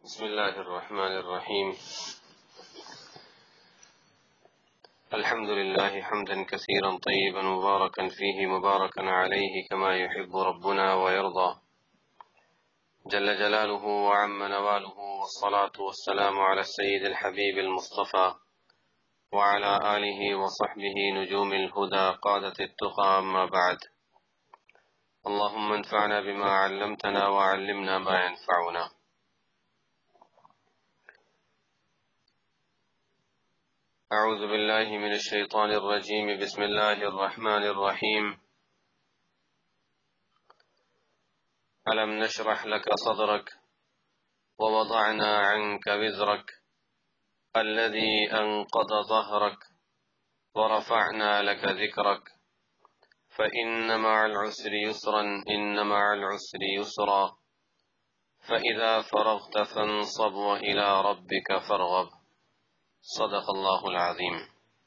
بسم الله الرحمن الرحيم. الحمد لله حمدا كثيرا طيبا مباركا فيه مباركا عليه كما يحب ربنا ويرضى جل جلاله وعم نواله، والصلاة والسلام على السيد الحبيب المصطفى وعلى آله وصحبه نجوم الهدى قادة التقى. أما بعد، اللهم انفعنا بما علمتنا وعلمنا ما ينفعنا. أعوذ بالله من الشيطان الرجيم. بسم الله الرحمن الرحيم. ألم نشرح لك صدرك ووضعنا عنك وزرك الذي أنقض ظهرك ورفعنا لك ذكرك فإن مع العسر يسرا إن مع العسر يسرا فإذا فرغت فانصب وإلى ربك فارغب. صدق اللہ العظیم.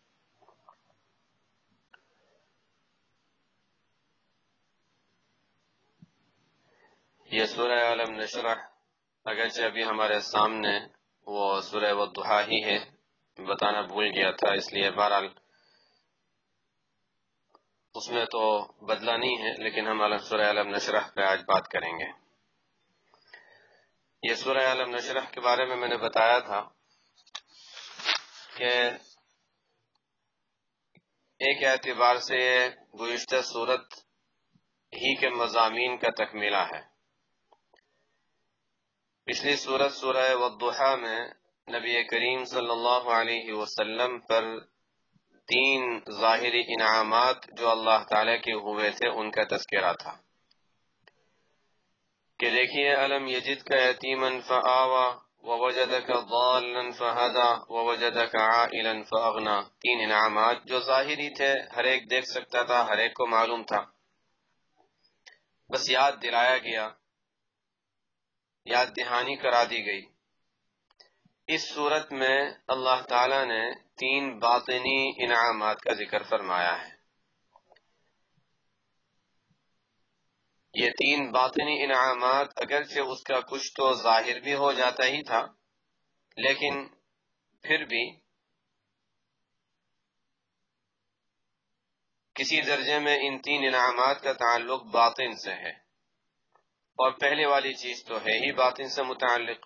یہ سورہ علم نشرح اگرچہ ابھی ہمارے سامنے وہ سورہ والضحیٰ ہی ہے، بتانا بھول گیا تھا، اس لیے بہرحال اس میں تو بدلہ نہیں ہے، لیکن ہم سورہ علم نشرح پہ آج بات کریں گے. یہ سورہ علم نشرح کے بارے میں نے بتایا تھا کہ ایک اعتبار سے گزشتہ سورت ہی کے مضامین کا تکملہ ہے. پچھلی سورت سورہ والضحیٰ میں نبی کریم صلی اللہ علیہ وسلم پر 3 ظاہری انعامات جو اللہ تعالیٰ کے ہوئے تھے ان کا تذکرہ تھا کہ دیکھیے علم یجد کا یتیما فآوا ووجدک ضالا فہدا ووجدک عائلا فاغنا. 3 انعامات جو ظاہری تھے، ہر ایک دیکھ سکتا تھا، ہر ایک کو معلوم تھا، بس یاد دلایا گیا، یاد دہانی کرا دی گئی. اس صورت میں اللہ تعالیٰ نے 3 باطنی انعامات کا ذکر فرمایا ہے. یہ 3 باطنی انعامات اگرچہ اس کا کچھ تو ظاہر بھی ہو جاتا ہی تھا، لیکن پھر بھی کسی درجے میں ان 3 انعامات کا تعلق باطن سے ہے، اور پہلے والی چیز تو ہے ہی باطن سے متعلق.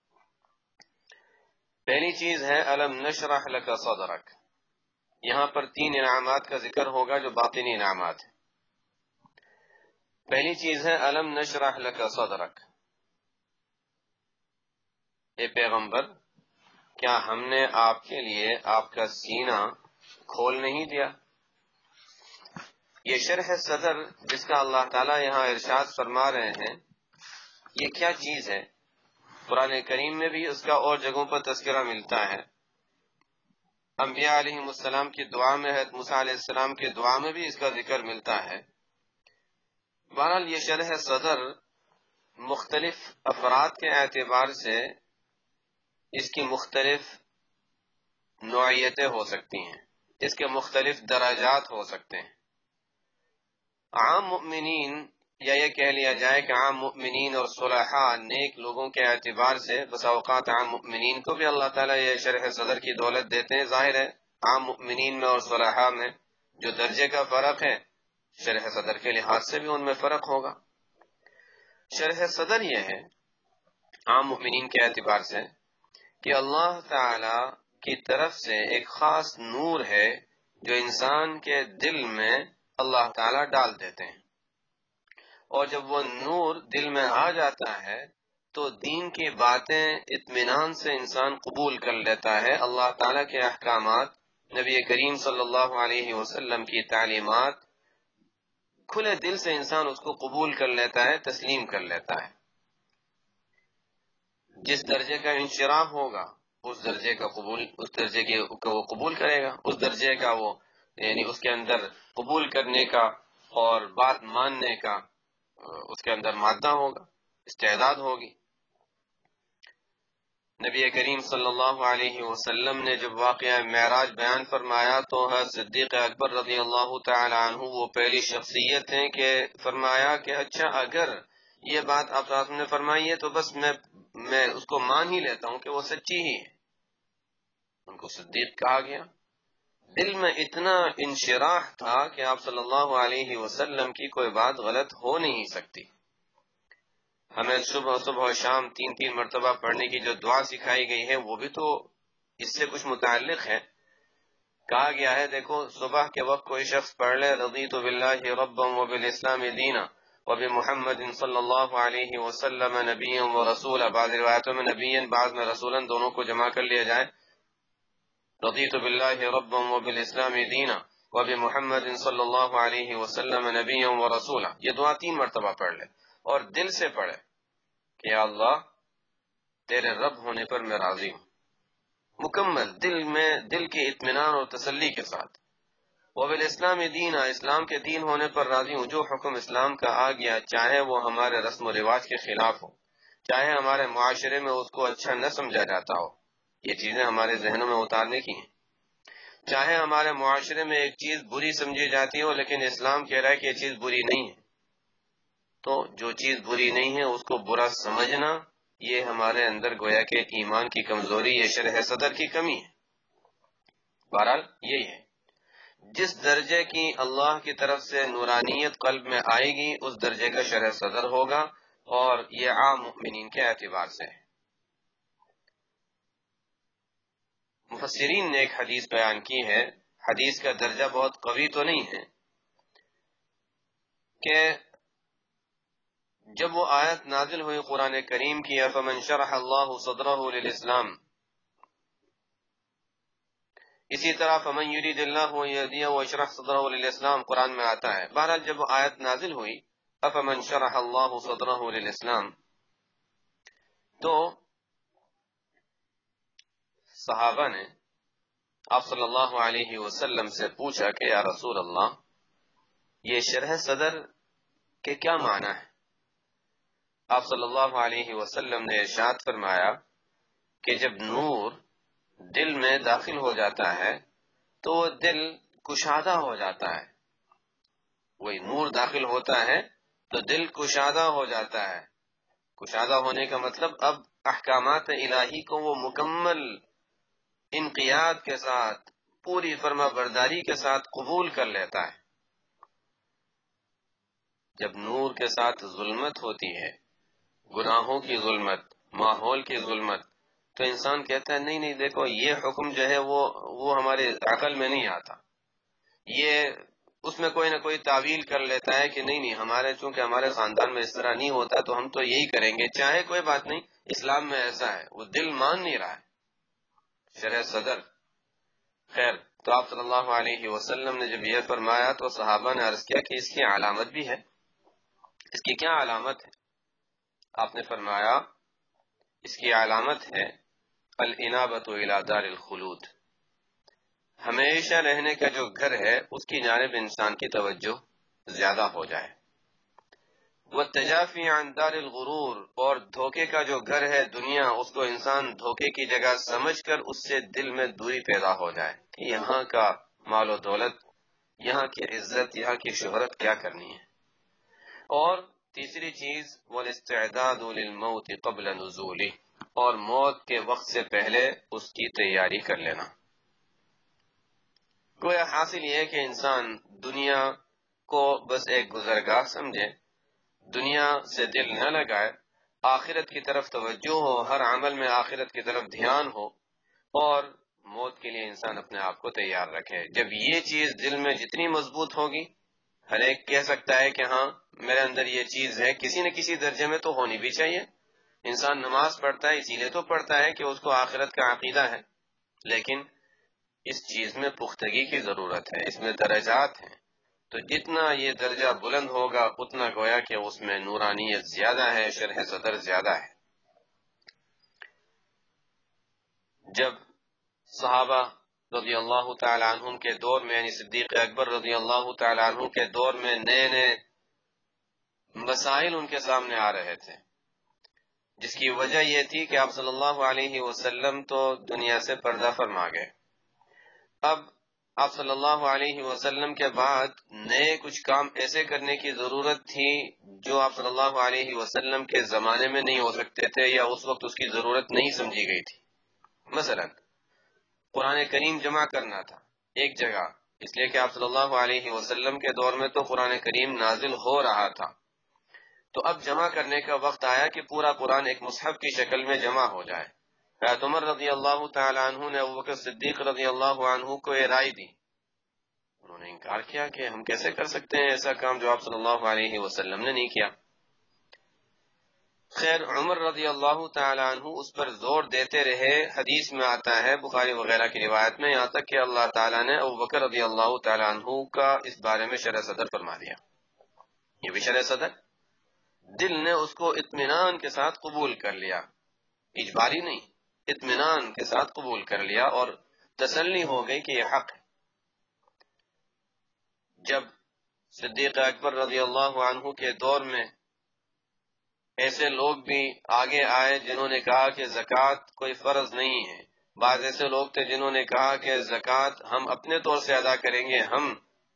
پہلی چیز ہے علم نشرح لک صدرک. یہاں پر 3 انعامات کا ذکر ہوگا جو باطنی انعامات ہیں. پہلی چیز ہے علم نشرح لک صدرک. اے پیغمبر، کیا ہم نے آپ کے لیے آپ کا سینہ کھول نہیں دیا؟ یہ شرح صدر جس کا اللہ تعالیٰ یہاں ارشاد فرما رہے ہیں، یہ کیا چیز ہے؟ قرآن کریم میں بھی اس کا اور جگہوں پر تذکرہ ملتا ہے. انبیاء علیہ السلام کی دعا میں، حضرت موسیٰ علیہ السلام کی دعا میں بھی اس کا ذکر ملتا ہے. بہرحال یہ شرح صدر مختلف افراد کے اعتبار سے اس کی مختلف نوعیتیں ہو سکتی ہیں، اس کے مختلف درجات ہو سکتے ہیں. عام مؤمنین، یا یہ کہہ لیا جائے کہ عام مؤمنین اور صلحاء نیک لوگوں کے اعتبار سے بس اوقات عام مؤمنین کو بھی اللہ تعالیٰ یہ شرح صدر کی دولت دیتے ہیں. ظاہر ہے عام مؤمنین میں اور صلحاء میں جو درجے کا فرق ہے، شرح صدر کے لحاظ سے بھی ان میں فرق ہوگا. شرح صدر یہ ہے عام مؤمنین کے اعتبار سے کہ اللہ تعالیٰ کی طرف سے ایک خاص نور ہے جو انسان کے دل میں اللہ تعالیٰ ڈال دیتے ہیں، اور جب وہ نور دل میں آ جاتا ہے تو دین کی باتیں اطمینان سے انسان قبول کر لیتا ہے. اللہ تعالیٰ کے احکامات، نبی کریم صلی اللہ علیہ وسلم کی تعلیمات کھلے دل سے انسان اس کو قبول کر لیتا ہے، تسلیم کر لیتا ہے. جس درجے کا انشراح ہوگا اس درجے کا وہ قبول کرے گا، اس درجے کا وہ یعنی اس کے اندر قبول کرنے کا اور بات ماننے کا اس کے اندر مادہ ہوگا، استعداد ہوگی. نبی کریم صلی اللہ علیہ وسلم نے جب واقعہ معراج بیان فرمایا تو حضرت صدیق اکبر رضی اللہ تعالی عنہ وہ پہلی شخصیت ہیں کہ فرمایا کہ اچھا اگر یہ بات آپ نے فرمائی ہے تو بس میں اس کو مان ہی لیتا ہوں کہ وہ سچی ہی ہے۔ ان کو صدیق کہا گیا۔ دل میں اتنا انشراح تھا کہ آپ صلی اللہ علیہ وسلم کی کوئی بات غلط ہو نہیں سکتی۔ ہمیں صبح و شام 3 مرتبہ پڑھنے کی جو دعا سکھائی گئی ہے وہ بھی تو اس سے کچھ متعلق ہے۔ کہا گیا ہے دیکھو صبح کے وقت کوئی شخص پڑھ لے رضیت باللہ ربا وبالاسلام دینا وبمحمد صلی اللہ علیہ وسلم نبیا ورسولا، بعض روایتوں میں نبیا بعض میں رسولا، دونوں کو جمع کر لیا جائے، رضیت باللہ ربا وبالاسلام دینا وبمحمد صلی اللہ علیہ وسلم نبیا ورسولا، یہ دعا 3 مرتبہ پڑھ لے اور دل سے پڑھے کہ یا اللہ تیرے رب ہونے پر میں راضی ہوں، مکمل دل کے اطمینان اور تسلی کے ساتھ، وبالاسلام دینا، اسلام کے دین ہونے پر راضی ہوں، جو حکم اسلام کا آ گیا چاہے وہ ہمارے رسم و رواج کے خلاف ہو، چاہے ہمارے معاشرے میں اس کو اچھا نہ سمجھا جاتا ہو، یہ چیزیں ہمارے ذہنوں میں اتارنے کی ہیں، چاہے ہمارے معاشرے میں ایک چیز بری سمجھی جاتی ہو لیکن اسلام کہہ رہا ہے کہ یہ چیز بری نہیں ہے، تو جو چیز بری نہیں ہے اس کو برا سمجھنا یہ ہمارے اندر گویا کہ ایمان کی کمزوری، یہ شرح صدر کی کمی ہے۔ بہرحال یہی ہے، جس درجے کی اللہ کی طرف سے نورانیت قلب میں آئے گی اس درجے کا شرح صدر ہوگا، اور یہ عام مؤمنین کے اعتبار سے ہے۔ مفسرین نے ایک حدیث بیان کی ہے، حدیث کا درجہ بہت قوی تو نہیں ہے، کہ جب وہ آیت نازل ہوئی قرآن کریم کی فمن شرح اللہ صدرہ للاسلام، اسی طرح فمن یرید اللہ یہدیہ ویشرح صدرہ للاسلام قرآن میں آتا ہے۔ بہرحال جب وہ آیت نازل ہوئی افمن شرح اللہ صدرہ للاسلام، تو صحابہ نے آپ صلی اللہ علیہ وسلم سے پوچھا کہ یا رسول اللہ یہ شرح صدر کے کیا معنی ہے؟ آپ صلی اللہ علیہ وسلم نے ارشاد فرمایا کہ جب نور دل میں داخل ہو جاتا ہے تو وہ دل کشادہ ہو جاتا ہے، وہی نور داخل ہوتا ہے تو دل کشادہ ہو جاتا ہے۔ کشادہ ہونے کا مطلب اب احکامات الہی کو وہ مکمل انقیاد کے ساتھ، پوری فرما برداری کے ساتھ قبول کر لیتا ہے۔ جب نور کے ساتھ ظلمت ہوتی ہے، گناہوں کی ظلمت، ماحول کی ظلمت، تو انسان کہتا ہے نہیں دیکھو یہ حکم جو ہے وہ ہمارے عقل میں نہیں آتا، یہ اس میں کوئی نہ کوئی تعویل کر لیتا ہے کہ نہیں ہمارے چونکہ ہمارے خاندان میں اس طرح نہیں ہوتا تو ہم تو یہی کریں گے، چاہے کوئی بات نہیں اسلام میں ایسا ہے، وہ دل مان نہیں رہا ہے شرح صدر۔ خیر، تو آپ صلی اللہ علیہ وسلم نے جب یہ فرمایا تو صحابہ نے عرض کیا کہ اس کی علامت بھی ہے، اس کی کیا علامت ہے؟ آپ نے فرمایا اس کی علامت ہے الانابۃ الی دار الخلود، ہمیشہ رہنے کا جو گھر ہے اس کی جانب انسان کی توجہ زیادہ ہو جائے، والتجافی عن دار الغرور، اور دھوکے کا جو گھر ہے دنیا، اس کو انسان دھوکے کی جگہ سمجھ کر اس سے دل میں دوری پیدا ہو جائے کہ یہاں کا مال و دولت، یہاں کی عزت، یہاں کی شہرت کیا کرنی ہے۔ اور تیسری چیز والاستعداد للموت قبل نزولہ، اور موت کے وقت سے پہلے اس کی تیاری کر لینا۔ گویا حاصل یہ ہے کہ انسان دنیا کو بس ایک گزرگاہ سمجھے، دنیا سے دل نہ لگائے، آخرت کی طرف توجہ ہو، ہر عمل میں آخرت کی طرف دھیان ہو، اور موت کے لیے انسان اپنے آپ کو تیار رکھے۔ جب یہ چیز دل میں جتنی مضبوط ہوگی، ہر ایک کہہ سکتا ہے کہ ہاں میرے اندر یہ چیز ہے، کسی نہ کسی درجے میں تو ہونی بھی چاہیے۔ انسان نماز پڑھتا ہے اسی لیے تو پڑھتا ہے کہ اس کو آخرت کا عقیدہ ہے، لیکن اس چیز میں پختگی کی ضرورت ہے، اس میں درجات ہیں، تو جتنا یہ درجہ بلند ہوگا اتنا گویا کہ اس میں نورانیت زیادہ ہے، شرح صدر زیادہ ہے۔ جب صحابہ رضی اللہ تعالی عنہم کے دور میں، یعنی صدیق اکبر رضی اللہ تعالی عنہ کے دور میں نئے نئے مسائل ان کے سامنے آ رہے تھے، جس کی وجہ یہ تھی کہ آپ صلی اللہ علیہ وسلم تو دنیا سے پردہ فرما گئے۔ اب آپ صلی اللہ علیہ وسلم کے بعد نئے کچھ کام ایسے کرنے کی ضرورت تھی جو آپ صلی اللہ علیہ وسلم کے زمانے میں نہیں ہو سکتے تھے یا اس وقت اس کی ضرورت نہیں سمجھی گئی تھی. مثلا قرآن کریم جمع کرنا تھا ایک جگہ، اس لیے کہ آپ صلی اللہ علیہ وسلم کے دور میں تو قرآن کریم نازل ہو رہا تھا، تو اب جمع کرنے کا وقت آیا کہ پورا قرآن ایک مصحف کی شکل میں جمع ہو جائے. حضرت عمر رضی اللہ تعالی عنہ نے ابوبکر صدیق رضی اللہ عنہ کو یہ رائے دی. انہوں نے انکار کیا کہ ہم کیسے کر سکتے ہیں ایسا کام جو آپ صلی اللہ علیہ وسلم نے نہیں کیا. خیر عمر رضی اللہ تعالی عنہ اس پر زور دیتے رہے. حدیث میں آتا ہے بخاری وغیرہ کی روایت میں، یہاں تک کہ اللہ تعالیٰ نے ابوبکر رضی اللہ تعالی عنہ کا اس بارے میں شرح صدر فرما دیا. یہ بھی شرح صدر، دل نے اس کو اطمینان کے ساتھ قبول کر لیا، اجباری نہیں، اطمینان کے ساتھ قبول کر لیا اور تسلی ہو گئی کہ یہ حق ہے. جب صدیق اکبر رضی اللہ عنہ کے دور میں ایسے لوگ بھی آگے آئے جنہوں نے کہا کہ زکوٰۃ کوئی فرض نہیں ہے، بعض ایسے لوگ تھے جنہوں نے کہا کہ زکوٰۃ ہم اپنے طور سے ادا کریں گے، ہم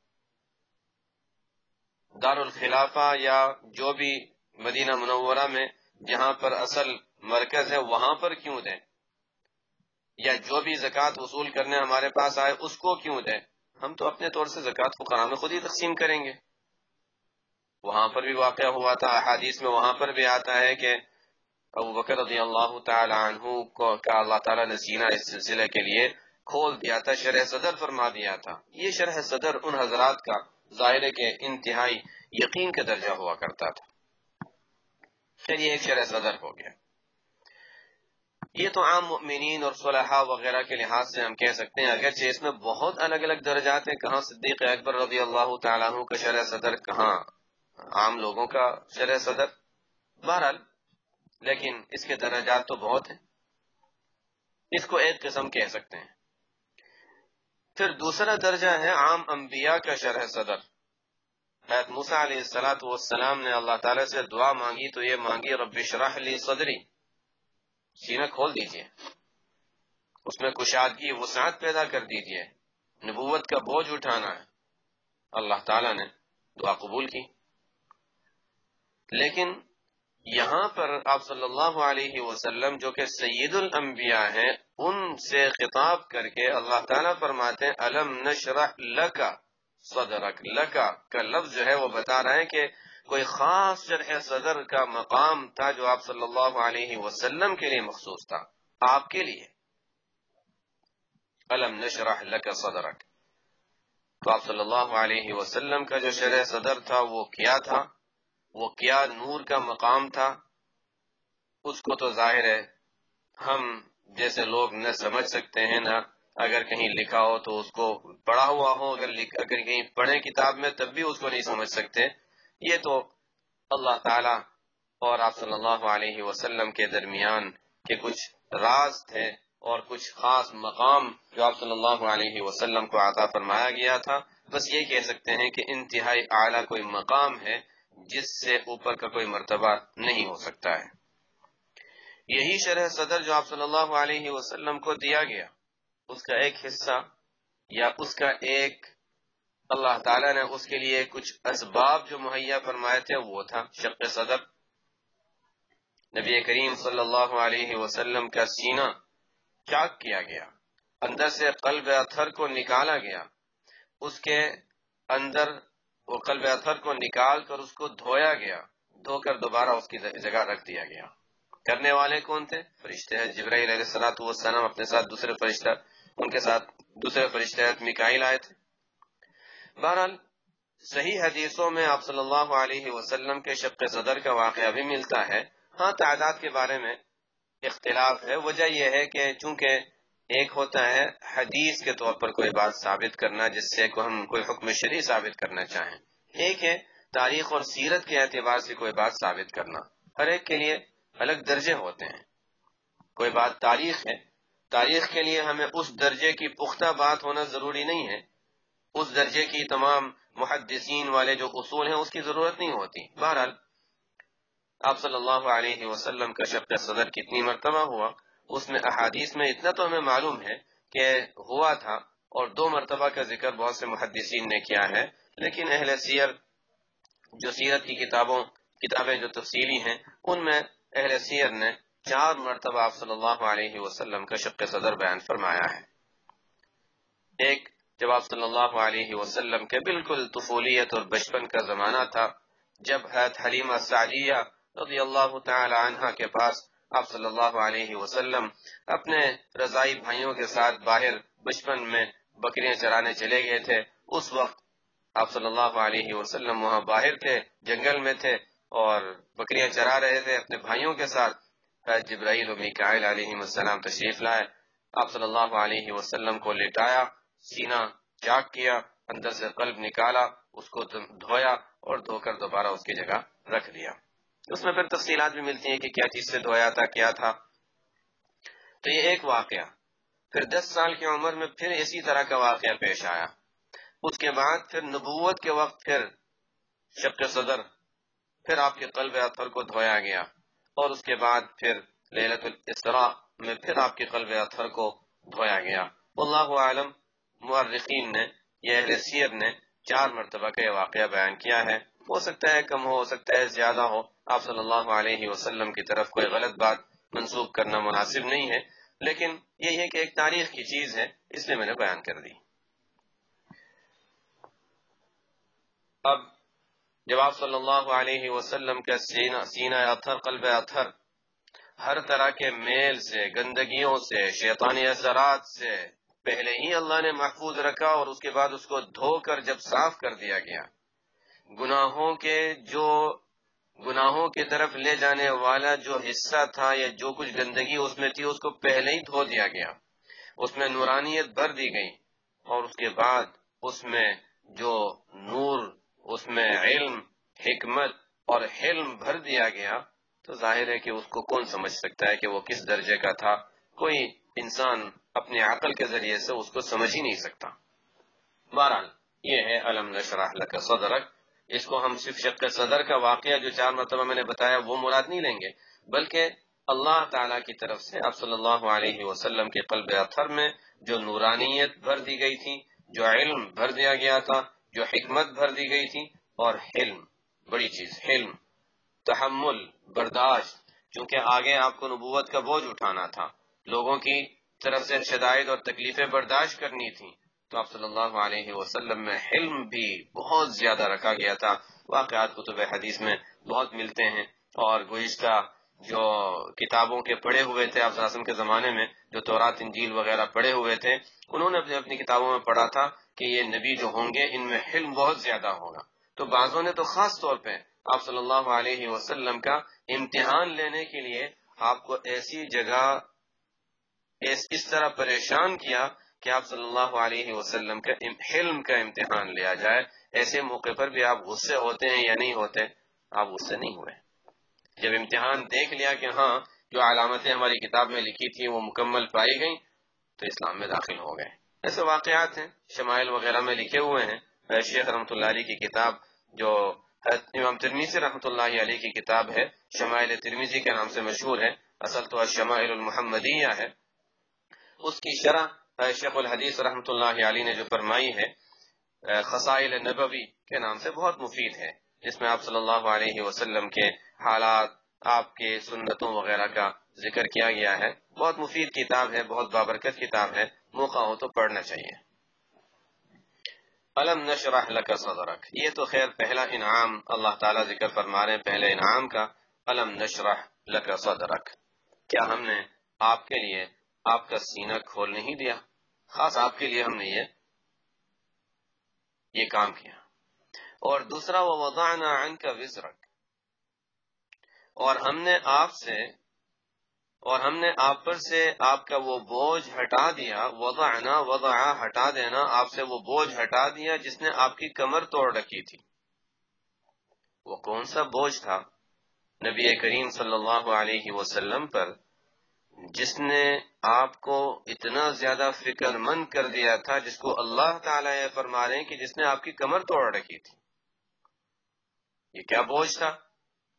دارالخلافہ یا جو بھی مدینہ منورہ میں جہاں پر اصل مرکز ہے وہاں پر کیوں دیں، یا جو بھی زکوٰۃ وصول کرنے ہمارے پاس آئے اس کو کیوں دیں، ہم تو اپنے طور سے زکوٰۃ فقراء میں خود ہی تقسیم کریں گے. وہاں پر بھی واقعہ ہوا تھا، احادیث میں وہاں پر بھی آتا ہے کہ ابوبکر رضی اللہ تعالی عنہ کو کا اللہ تعالیٰ نے سینہ اس سلسلے کے لیے کھول دیا تھا، شرح صدر فرما دیا تھا. یہ شرح صدر ان حضرات کا ظاہر کے انتہائی یقین کا درجہ ہوا کرتا تھا. پھر یہ ایک شرح صدر ہو گیا. یہ تو عام مؤمنین اور صلحاء وغیرہ کے لحاظ سے ہم کہہ سکتے ہیں، اگرچہ اس میں بہت الگ الگ درجات ہیں، کہاں صدیق اکبر رضی اللہ تعالیٰ عنہ کا شرح صدر، کہاں عام لوگوں کا شرح صدر. بہرحال لیکن اس کے درجات تو بہت ہیں، اس کو ایک قسم کہہ سکتے ہیں. پھر دوسرا درجہ ہے عام انبیاء کا شرح صدر. حضرت موسیٰ علیہ السلام نے اللہ تعالیٰ سے دعا مانگی تو یہ مانگی رب اشرح لی صدری، سینہ کھول دیجئے، اس میں کشادگی وسعت پیدا کر دیجئے، نبوت کا بوجھ اٹھانا ہے. اللہ تعالیٰ نے دعا قبول کی. لیکن یہاں پر آپ صلی اللہ علیہ وسلم جو کہ سید الانبیاء ہیں، ان سے خطاب کر کے اللہ تعالیٰ فرماتے ہیں الم نشرح لک صدرک. لکا کا لفظ جو ہے وہ بتا رہے ہیں کہ کوئی خاص شرح صدر کا مقام تھا جو آپ صلی اللہ علیہ وسلم کے لیے مخصوص تھا، آپ کے لیے. الم نشرح لک صدرک. تو آپ صلی اللہ علیہ وسلم کا جو شرح صدر تھا وہ کیا تھا، وہ کیا نور کا مقام تھا، اس کو تو ظاہر ہے ہم جیسے لوگ نہ سمجھ سکتے ہیں، نہ اگر کہیں لکھا ہو تو اس کو پڑھا ہوا ہو، اگر کہیں پڑھیں کتاب میں تب بھی اس کو نہیں سمجھ سکتے. یہ تو اللہ تعالی اور آپ صلی اللہ علیہ وسلم کے درمیان کے کچھ راز تھے اور کچھ خاص مقام جو آپ صلی اللہ علیہ وسلم کو عطا فرمایا گیا تھا. بس یہ کہہ سکتے ہیں کہ انتہائی اعلیٰ کوئی مقام ہے جس سے اوپر کا کوئی مرتبہ نہیں ہو سکتا ہے. یہی شرح صدر جو آپ صلی اللہ علیہ وسلم کو دیا گیا، اس کا ایک حصہ یا اس کا ایک اللہ تعالیٰ نے اس کے لیے کچھ اسباب جو مہیا فرمائے تھے وہ تھا شق صدر. نبی کریم صلی اللہ علیہ وسلم کا سینہ چاک کیا گیا، اندر سے قلب اطہر کو نکالا گیا، اس کے اندر وہ قلب اطہر کو نکال کر اس کو دھویا گیا، دھو کر دوبارہ اس کی جگہ رکھ دیا گیا. کرنے والے کون تھے؟ فرشتے ہیں جبرائیل علیہ السلام اپنے ساتھ دوسرے فرشتہ، ان کے ساتھ دوسرے فرشتے میکائیل آئے تھے. بہرحال صحیح حدیثوں میں آپ صلی اللہ علیہ وسلم کے شق صدر کا واقعہ بھی ملتا ہے. ہاں تعداد کے بارے میں اختلاف ہے. وجہ یہ ہے کہ چونکہ ایک ہوتا ہے حدیث کے طور پر کوئی بات ثابت کرنا جس سے ہم کوئی حکم شرعی ثابت کرنا چاہیں، ایک ہے تاریخ اور سیرت کے اعتبار سے کوئی بات ثابت کرنا. ہر ایک کے لیے الگ درجے ہوتے ہیں. کوئی بات تاریخ ہے، تاریخ کے لیے ہمیں اس درجے کی پختہ بات ہونا ضروری نہیں ہے، اس درجے کی تمام محدثین والے جو اصول ہیں اس کی ضرورت نہیں ہوتی. بہرحال آپ صلی اللہ علیہ وسلم کا شق صدر کتنی مرتبہ ہوا، اس میں احادیث میں اتنا تو ہمیں معلوم ہے کہ ہوا تھا اور 2 مرتبہ کا ذکر بہت سے محدثین نے کیا ہے، لیکن اہل سیر جو سیرت کی کتابیں جو تفصیلی ہیں، ان میں اہل سیر نے 4 مرتبہ آپ صلی اللہ علیہ وسلم کا شق صدر بیان فرمایا ہے۔ ایک، جب آپ صلی اللہ علیہ وسلم کے بالکل طفولیت اور بچپن کا زمانہ تھا، جب حضرت حلیمہ سعدیہ رضی اللہ تعالی عنہا کے پاس آپ صلی اللہ علیہ وسلم اپنے رضائی بھائیوں کے ساتھ باہر بچپن میں بکریاں چرانے چلے گئے تھے، اس وقت آپ صلی اللہ علیہ وسلم وہاں باہر تھے، جنگل میں تھے اور بکریاں چرا رہے تھے اپنے بھائیوں کے ساتھ۔ جبرائیل و میکائیل علیہ السلام تشریف لائے، آپ صلی اللہ علیہ وسلم کو لٹایا، سینہ چاک کیا، اندر سے قلب نکالا، اس کو دھویا اور دھو کر دوبارہ اس کی جگہ رکھ دیا۔ اس میں پھر تفصیلات بھی ملتی ہیں کہ کیا چیز سے دھویا تھا، کیا تھا۔ تو یہ ایک واقعہ۔ پھر 10 سال کی عمر میں پھر اسی طرح کا واقعہ پیش آیا۔ اس کے بعد پھر نبوت کے وقت پھر شق صدر، پھر آپ کے قلب اطہر کو دھویا گیا، اور اس کے بعد پھر لیلۃ الاسراء میں پھر آپ کے قلب اطہر کو دھویا گیا۔ واللہ عالم، مورخین نے یا اہل سیر نے 4 مرتبہ کا یہ واقعہ بیان کیا ہے۔ ہو سکتا ہے کم ہو سکتا ہے زیادہ ہو، آپ صلی اللہ علیہ وسلم کی طرف کوئی غلط بات منسوب کرنا مناسب نہیں ہے، لیکن یہ ہے کہ ایک تاریخ کی چیز ہے، اس لیے میں نے بیان کر دی۔ اب جب آپ صلی اللہ علیہ وسلم کا سینہ اطہر، قلب اطہر ہر طرح کے میل سے، گندگیوں سے، شیطانی اثرات سے پہلے ہی اللہ نے محفوظ رکھا، اور اس کے بعد اس کو دھو کر جب صاف کر دیا گیا، گناہوں کی طرف لے جانے والا جو حصہ تھا یا جو کچھ گندگی اس میں تھی، اس کو پہلے ہی دھو دیا گیا، اس میں نورانیت بھر دی گئی، اور اس کے بعد اس میں جو نور، اس میں علم، حکمت اور حلم بھر دیا گیا، تو ظاہر ہے کہ اس کو کون سمجھ سکتا ہے کہ وہ کس درجے کا تھا؟ کوئی انسان اپنی عقل کے ذریعے سے اس کو سمجھ ہی نہیں سکتا۔ بہرحال یہ ہے الم نشرح لک صدرک۔ اس کو ہم صرف شق صدر کا واقعہ جو 4 مرتبہ میں نے بتایا وہ مراد نہیں لیں گے، بلکہ اللہ تعالیٰ کی طرف سے آپ صلی اللہ علیہ وسلم کے قلب اطہر میں جو نورانیت بھر دی گئی تھی، جو علم بھر دیا گیا تھا، جو حکمت بھر دی گئی تھی، اور حلم، بڑی چیز حلم، تحمل، برداشت، چونکہ آگے آپ کو نبوت کا بوجھ اٹھانا تھا، لوگوں کی طرف سے شدائد اور تکلیفیں برداشت کرنی تھی، تو آپ صلی اللہ علیہ وسلم میں حلم بھی بہت زیادہ رکھا گیا تھا۔ واقعات کتب حدیث میں بہت ملتے ہیں، اور گزشتہ جو کتابوں کے پڑھے ہوئے تھے آپ صلی اللہ علیہ وسلم کے زمانے میں، جو تورات انجیل وغیرہ پڑھے ہوئے تھے، انہوں نے اپنی کتابوں میں پڑھا تھا کہ یہ نبی جو ہوں گے ان میں حلم بہت زیادہ ہوگا۔ تو بعضوں نے تو خاص طور پہ آپ صلی اللہ علیہ وسلم کا امتحان لینے کے لیے آپ کو ایسی جگہ اس طرح پریشان کیا کہ آپ صلی اللہ علیہ وسلم کا حلم کا امتحان لیا جائے۔ ایسے موقع پر بھی آپ غصے ہوتے ہیں یا نہیں ہوتے؟ آپ غصے نہیں ہوئے۔ جب امتحان دیکھ لیا کہ ہاں جو علامتیں ہماری کتاب میں لکھی تھی وہ مکمل پائی گئیں، تو اسلام میں داخل ہو گئے۔ ایسے واقعات ہیں، شمائل وغیرہ میں لکھے ہوئے ہیں۔ شیخ رحمۃ اللہ علیہ کی کتاب جو امام ترمذی رحمۃ اللہ علیہ کی کتاب ہے، شمائل ترمذی کے نام سے مشہور ہے، اصل تو الشمائل المحمدیہ ہے، اس کی شرح شیخ الحدیث رحمۃ اللہ علیہ نے جو فرمائی ہے خصائل نبوی کے نام سے بہت مفید ہے، جس میں آپ صلی اللہ علیہ وسلم کے حالات، آپ کے سنتوں وغیرہ کا ذکر کیا گیا ہے۔ بہت مفید کتاب ہے، بہت بابرکت کتاب ہے، موقع ہو تو پڑھنا چاہیے۔ الم نشرح لک صدرک، یہ تو خیر پہلا انعام اللہ تعالیٰ ذکر فرما رہے ہیں، پہلے انعام کا، الم نشرح لک صدرک، کیا ہم نے آپ کے لیے آپ کا سینہ کھول نہیں دیا؟ خاص آپ کے لیے ہم نے یہ کام کیا۔ اور دوسرا ووضعنا عنک وزرک، اور ہم نے آپ پر سے آپ کا وہ بوجھ ہٹا دیا، وضعنا وضع ہٹا دینا، آپ سے وہ بوجھ ہٹا دیا جس نے آپ کی کمر توڑ رکھی تھی۔ وہ کون سا بوجھ تھا؟ نبی کریم صلی اللہ علیہ وسلم پر جس نے آپ کو اتنا زیادہ فکر مند کر دیا تھا، جس کو اللہ تعالیٰ یہ فرما رہے ہیں کہ جس نے آپ کی کمر توڑ رکھی تھی۔ یہ کیا بوجھ تھا؟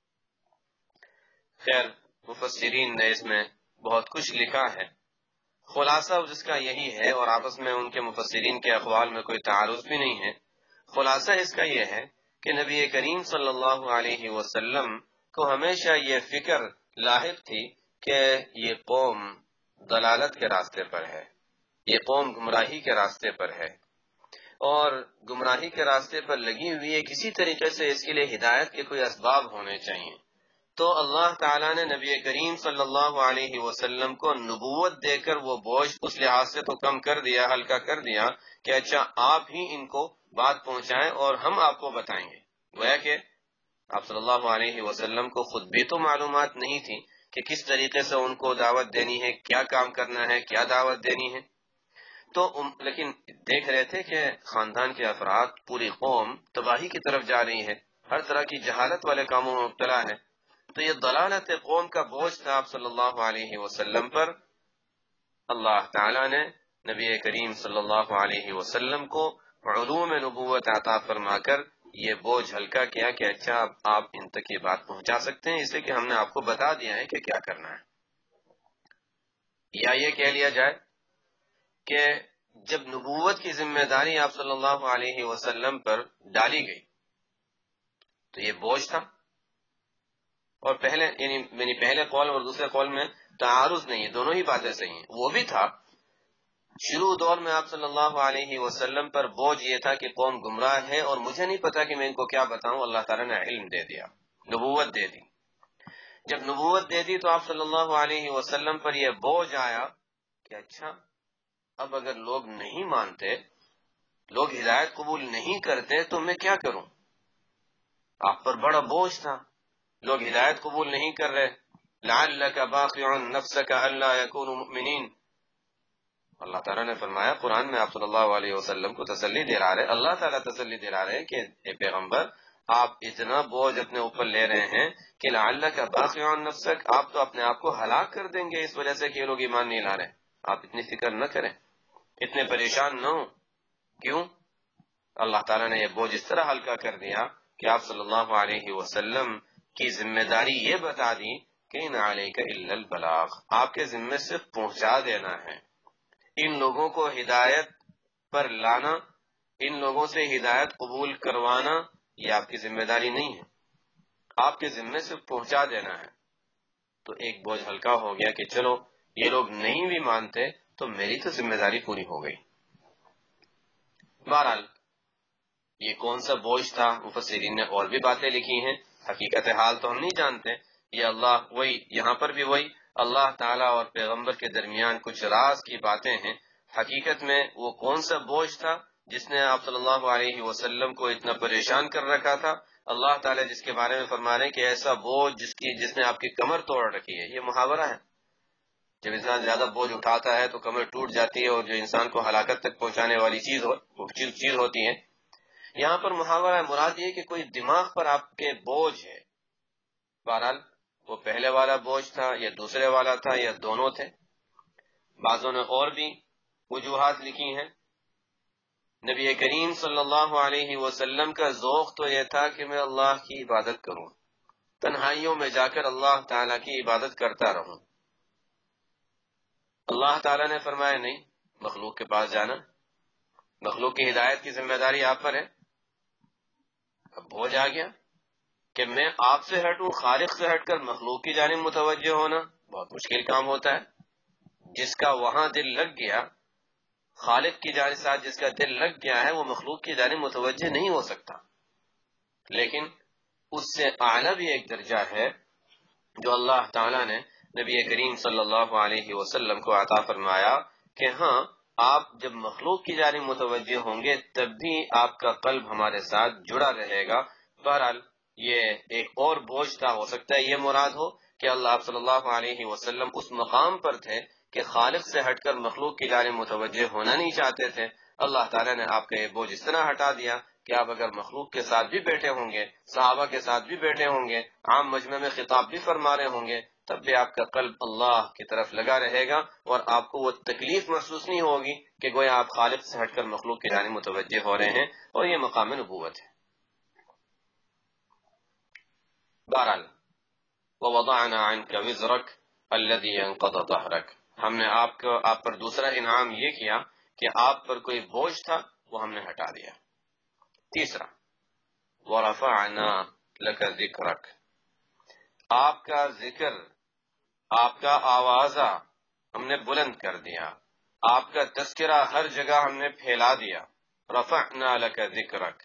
خیر مفسرین نے اس میں بہت کچھ لکھا ہے، خلاصہ جس کا یہی ہے، اور آپس میں ان کے مفسرین کے اقوال میں کوئی تعارض بھی نہیں ہے، خلاصہ اس کا یہ ہے کہ نبی کریم صلی اللہ علیہ وسلم کو ہمیشہ یہ فکر لاحق تھی کہ یہ قوم ضلالت کے راستے پر ہے، یہ قوم گمراہی کے راستے پر ہے، اور گمراہی کے راستے پر لگی ہوئی ہے، کسی طریقے سے اس کے لیے ہدایت کے کوئی اسباب ہونے چاہیے۔ تو اللہ تعالیٰ نے نبی کریم صلی اللہ علیہ وسلم کو نبوت دے کر وہ بوجھ اس لحاظ سے تو کم کر دیا، ہلکا کر دیا کہ اچھا آپ ہی ان کو بات پہنچائیں اور ہم آپ کو بتائیں گے۔ گویا کہ آپ صلی اللہ علیہ وسلم کو خود بھی تو معلومات نہیں تھی کہ کس طریقے سے ان کو دعوت دینی ہے، کیا کام کرنا ہے، کیا دعوت دینی ہے۔ تو لیکن دیکھ رہے تھے کہ خاندان کے افراد، پوری قوم تباہی کی طرف جا رہی ہے، ہر طرح کی جہالت والے کاموں میں مبتلا ہے، تو یہ ضلالت قوم کا بوجھ تھا آپ صلی اللہ علیہ وسلم پر۔ اللہ تعالیٰ نے نبی کریم صلی اللہ علیہ وسلم کو علوم نبوت عطا فرما کر یہ بوجھ ہلکا کیا کہ اچھا اب آپ ان تک یہ بات پہنچا سکتے ہیں، اس لیے کہ ہم نے آپ کو بتا دیا ہے کہ کیا کرنا ہے۔ یا یہ کہہ لیا جائے کہ جب نبوت کی ذمہ داری آپ صلی اللہ علیہ وسلم پر ڈالی گئی تو یہ بوجھ تھا، اور یعنی پہلے قول اور دوسرے قول میں تعارض نہیں ہے، دونوں ہی باتیں صحیح ہیں۔ وہ بھی تھا شروع دور میں آپ صلی اللہ علیہ وسلم پر بوجھ یہ تھا کہ قوم گمراہ ہے اور مجھے نہیں پتا کہ میں ان کو کیا بتاؤں، اللہ تعالیٰ نے علم دے دیا، نبوت دے دی۔ جب نبوت دے دی تو آپ صلی اللہ علیہ وسلم پر یہ بوجھ آیا کہ اچھا اب اگر لوگ نہیں مانتے، لوگ ہدایت قبول نہیں کرتے تو میں کیا کروں؟ آپ پر بڑا بوجھ تھا، لوگ ہدایت قبول نہیں کر رہے، لعلک باخع نفسک الا یکونوا مؤمنین۔ اللہ تعالیٰ نے فرمایا قرآن میں آپ صلی اللہ علیہ وسلم کو تسلی دے رہا ہے، اللہ تعالیٰ تسلی دے رہا ہے کہ اے پیغمبر آپ اتنا بوجھ اپنے اوپر لے رہے ہیں کہ لعلک باخع نفسک، آپ تو اپنے آپ کو ہلاک کر دیں گے اس وجہ سے کہ یہ لوگ ایمان نہیں لا رہے۔ آپ اتنی فکر نہ کریں، اتنے پریشان نہ ہوں۔ کیوں؟ اللہ تعالیٰ نے یہ بوجھ اس طرح ہلکا کر دیا کہ آپ صلی اللہ علیہ وسلم کی ذمہ داری یہ بتا دی کہ ان علیک الا البلاغ، آپ کے ذمہ صرف پہنچا دینا ہے، ان لوگوں کو ہدایت پر لانا، ان لوگوں سے ہدایت قبول کروانا یہ آپ کی ذمہ داری نہیں ہے، آپ کے ذمہ صرف پہنچا دینا ہے۔ تو ایک بوجھ ہلکا ہو گیا کہ چلو یہ لوگ نہیں بھی مانتے تو میری تو ذمہ داری پوری ہو گئی۔ بہرحال یہ کون سا بوجھ تھا، مفسرین نے اور بھی باتیں لکھی ہیں، حقیقت حال تو ہم نہیں جانتے۔ یہ اللہ وہی، یہاں پر بھی وہی اللہ تعالیٰ اور پیغمبر کے درمیان کچھ راز کی باتیں ہیں۔ حقیقت میں وہ کون سا بوجھ تھا جس نے آپ صلی اللہ علیہ وسلم کو اتنا پریشان کر رکھا تھا؟ اللہ تعالیٰ جس کے بارے میں فرما رہے ہیں کہ ایسا بوجھ جس نے آپ کی کمر توڑ رکھی ہے، یہ محاورہ ہے۔ جب انسان زیادہ بوجھ اٹھاتا ہے تو کمر ٹوٹ جاتی ہے، اور جو انسان کو ہلاکت تک پہنچانے والی چیز ہوتی ہے۔ یہاں پر محاورہ مراد یہ کہ کوئی دماغ پر آپ کے بوجھ ہے۔ بہرحال وہ پہلے والا بوجھ تھا یا دوسرے والا تھا یا دونوں تھے۔ بعضوں نے اور بھی وجوہات لکھی ہیں۔ نبی کریم صلی اللہ علیہ وسلم کا ذوق تو یہ تھا کہ میں اللہ کی عبادت کروں، تنہائیوں میں جا کر اللہ تعالیٰ کی عبادت کرتا رہوں۔ اللہ تعالیٰ نے فرمایا نہیں، مخلوق کے پاس جانا، مخلوق کی ہدایت کی ذمہ داری آپ پر ہے۔ اب بوجھ آ گیا کہ میں آپ سے ہٹوں، خالق سے ہٹ کر مخلوق کی جانب متوجہ ہونا بہت مشکل کام ہوتا ہے۔ جس کا وہاں دل لگ گیا، خالق کی جانب ساتھ جس کا دل لگ گیا ہے، وہ مخلوق کی جانب متوجہ نہیں ہو سکتا۔ لیکن اس سے اعلیٰ بھی ایک درجہ ہے جو اللہ تعالیٰ نے نبی کریم صلی اللہ علیہ وسلم کو عطا فرمایا کہ ہاں آپ جب مخلوق کی جانب متوجہ ہوں گے تب بھی آپ کا قلب ہمارے ساتھ جڑا رہے گا۔ بہرحال یہ ایک اور بوجھ تھا، ہو سکتا ہے یہ مراد ہو کہ آپ صلی اللہ علیہ وسلم اس مقام پر تھے کہ خالق سے ہٹ کر مخلوق کی جانب متوجہ ہونا نہیں چاہتے تھے۔ اللہ تعالیٰ نے آپ کا یہ بوجھ اس طرح ہٹا دیا کہ آپ اگر مخلوق کے ساتھ بھی بیٹھے ہوں گے، صحابہ کے ساتھ بھی بیٹھے ہوں گے، عام مجمع میں خطاب بھی فرما رہے ہوں گے، تب بھی آپ کا قلب اللہ کی طرف لگا رہے گا، اور آپ کو وہ تکلیف محسوس نہیں ہوگی کہ گویا آپ خالق سے ہٹ کر مخلوق کی جانب متوجہ ہو رہے ہیں، اور یہ مقام نبوت ہے۔ بہرحال وَوَضَعْنَا عَنْكَ وِزْرَكَ الَّذِي يَنقَضَ ظَهْرَكَ، ہم نے آپ پر دوسرا انعام یہ کیا کہ آپ پر کوئی بوجھ تھا وہ ہم نے ہٹا دیا۔ تیسرا، وَرَفَعْنَا لَكَ ذِكْرَكَ، آپ کا ذکر، آپ کا آوازہ ہم نے بلند کر دیا، آپ کا تذکرہ ہر جگہ ہم نے پھیلا دیا۔ رفعنا لک ذکرک،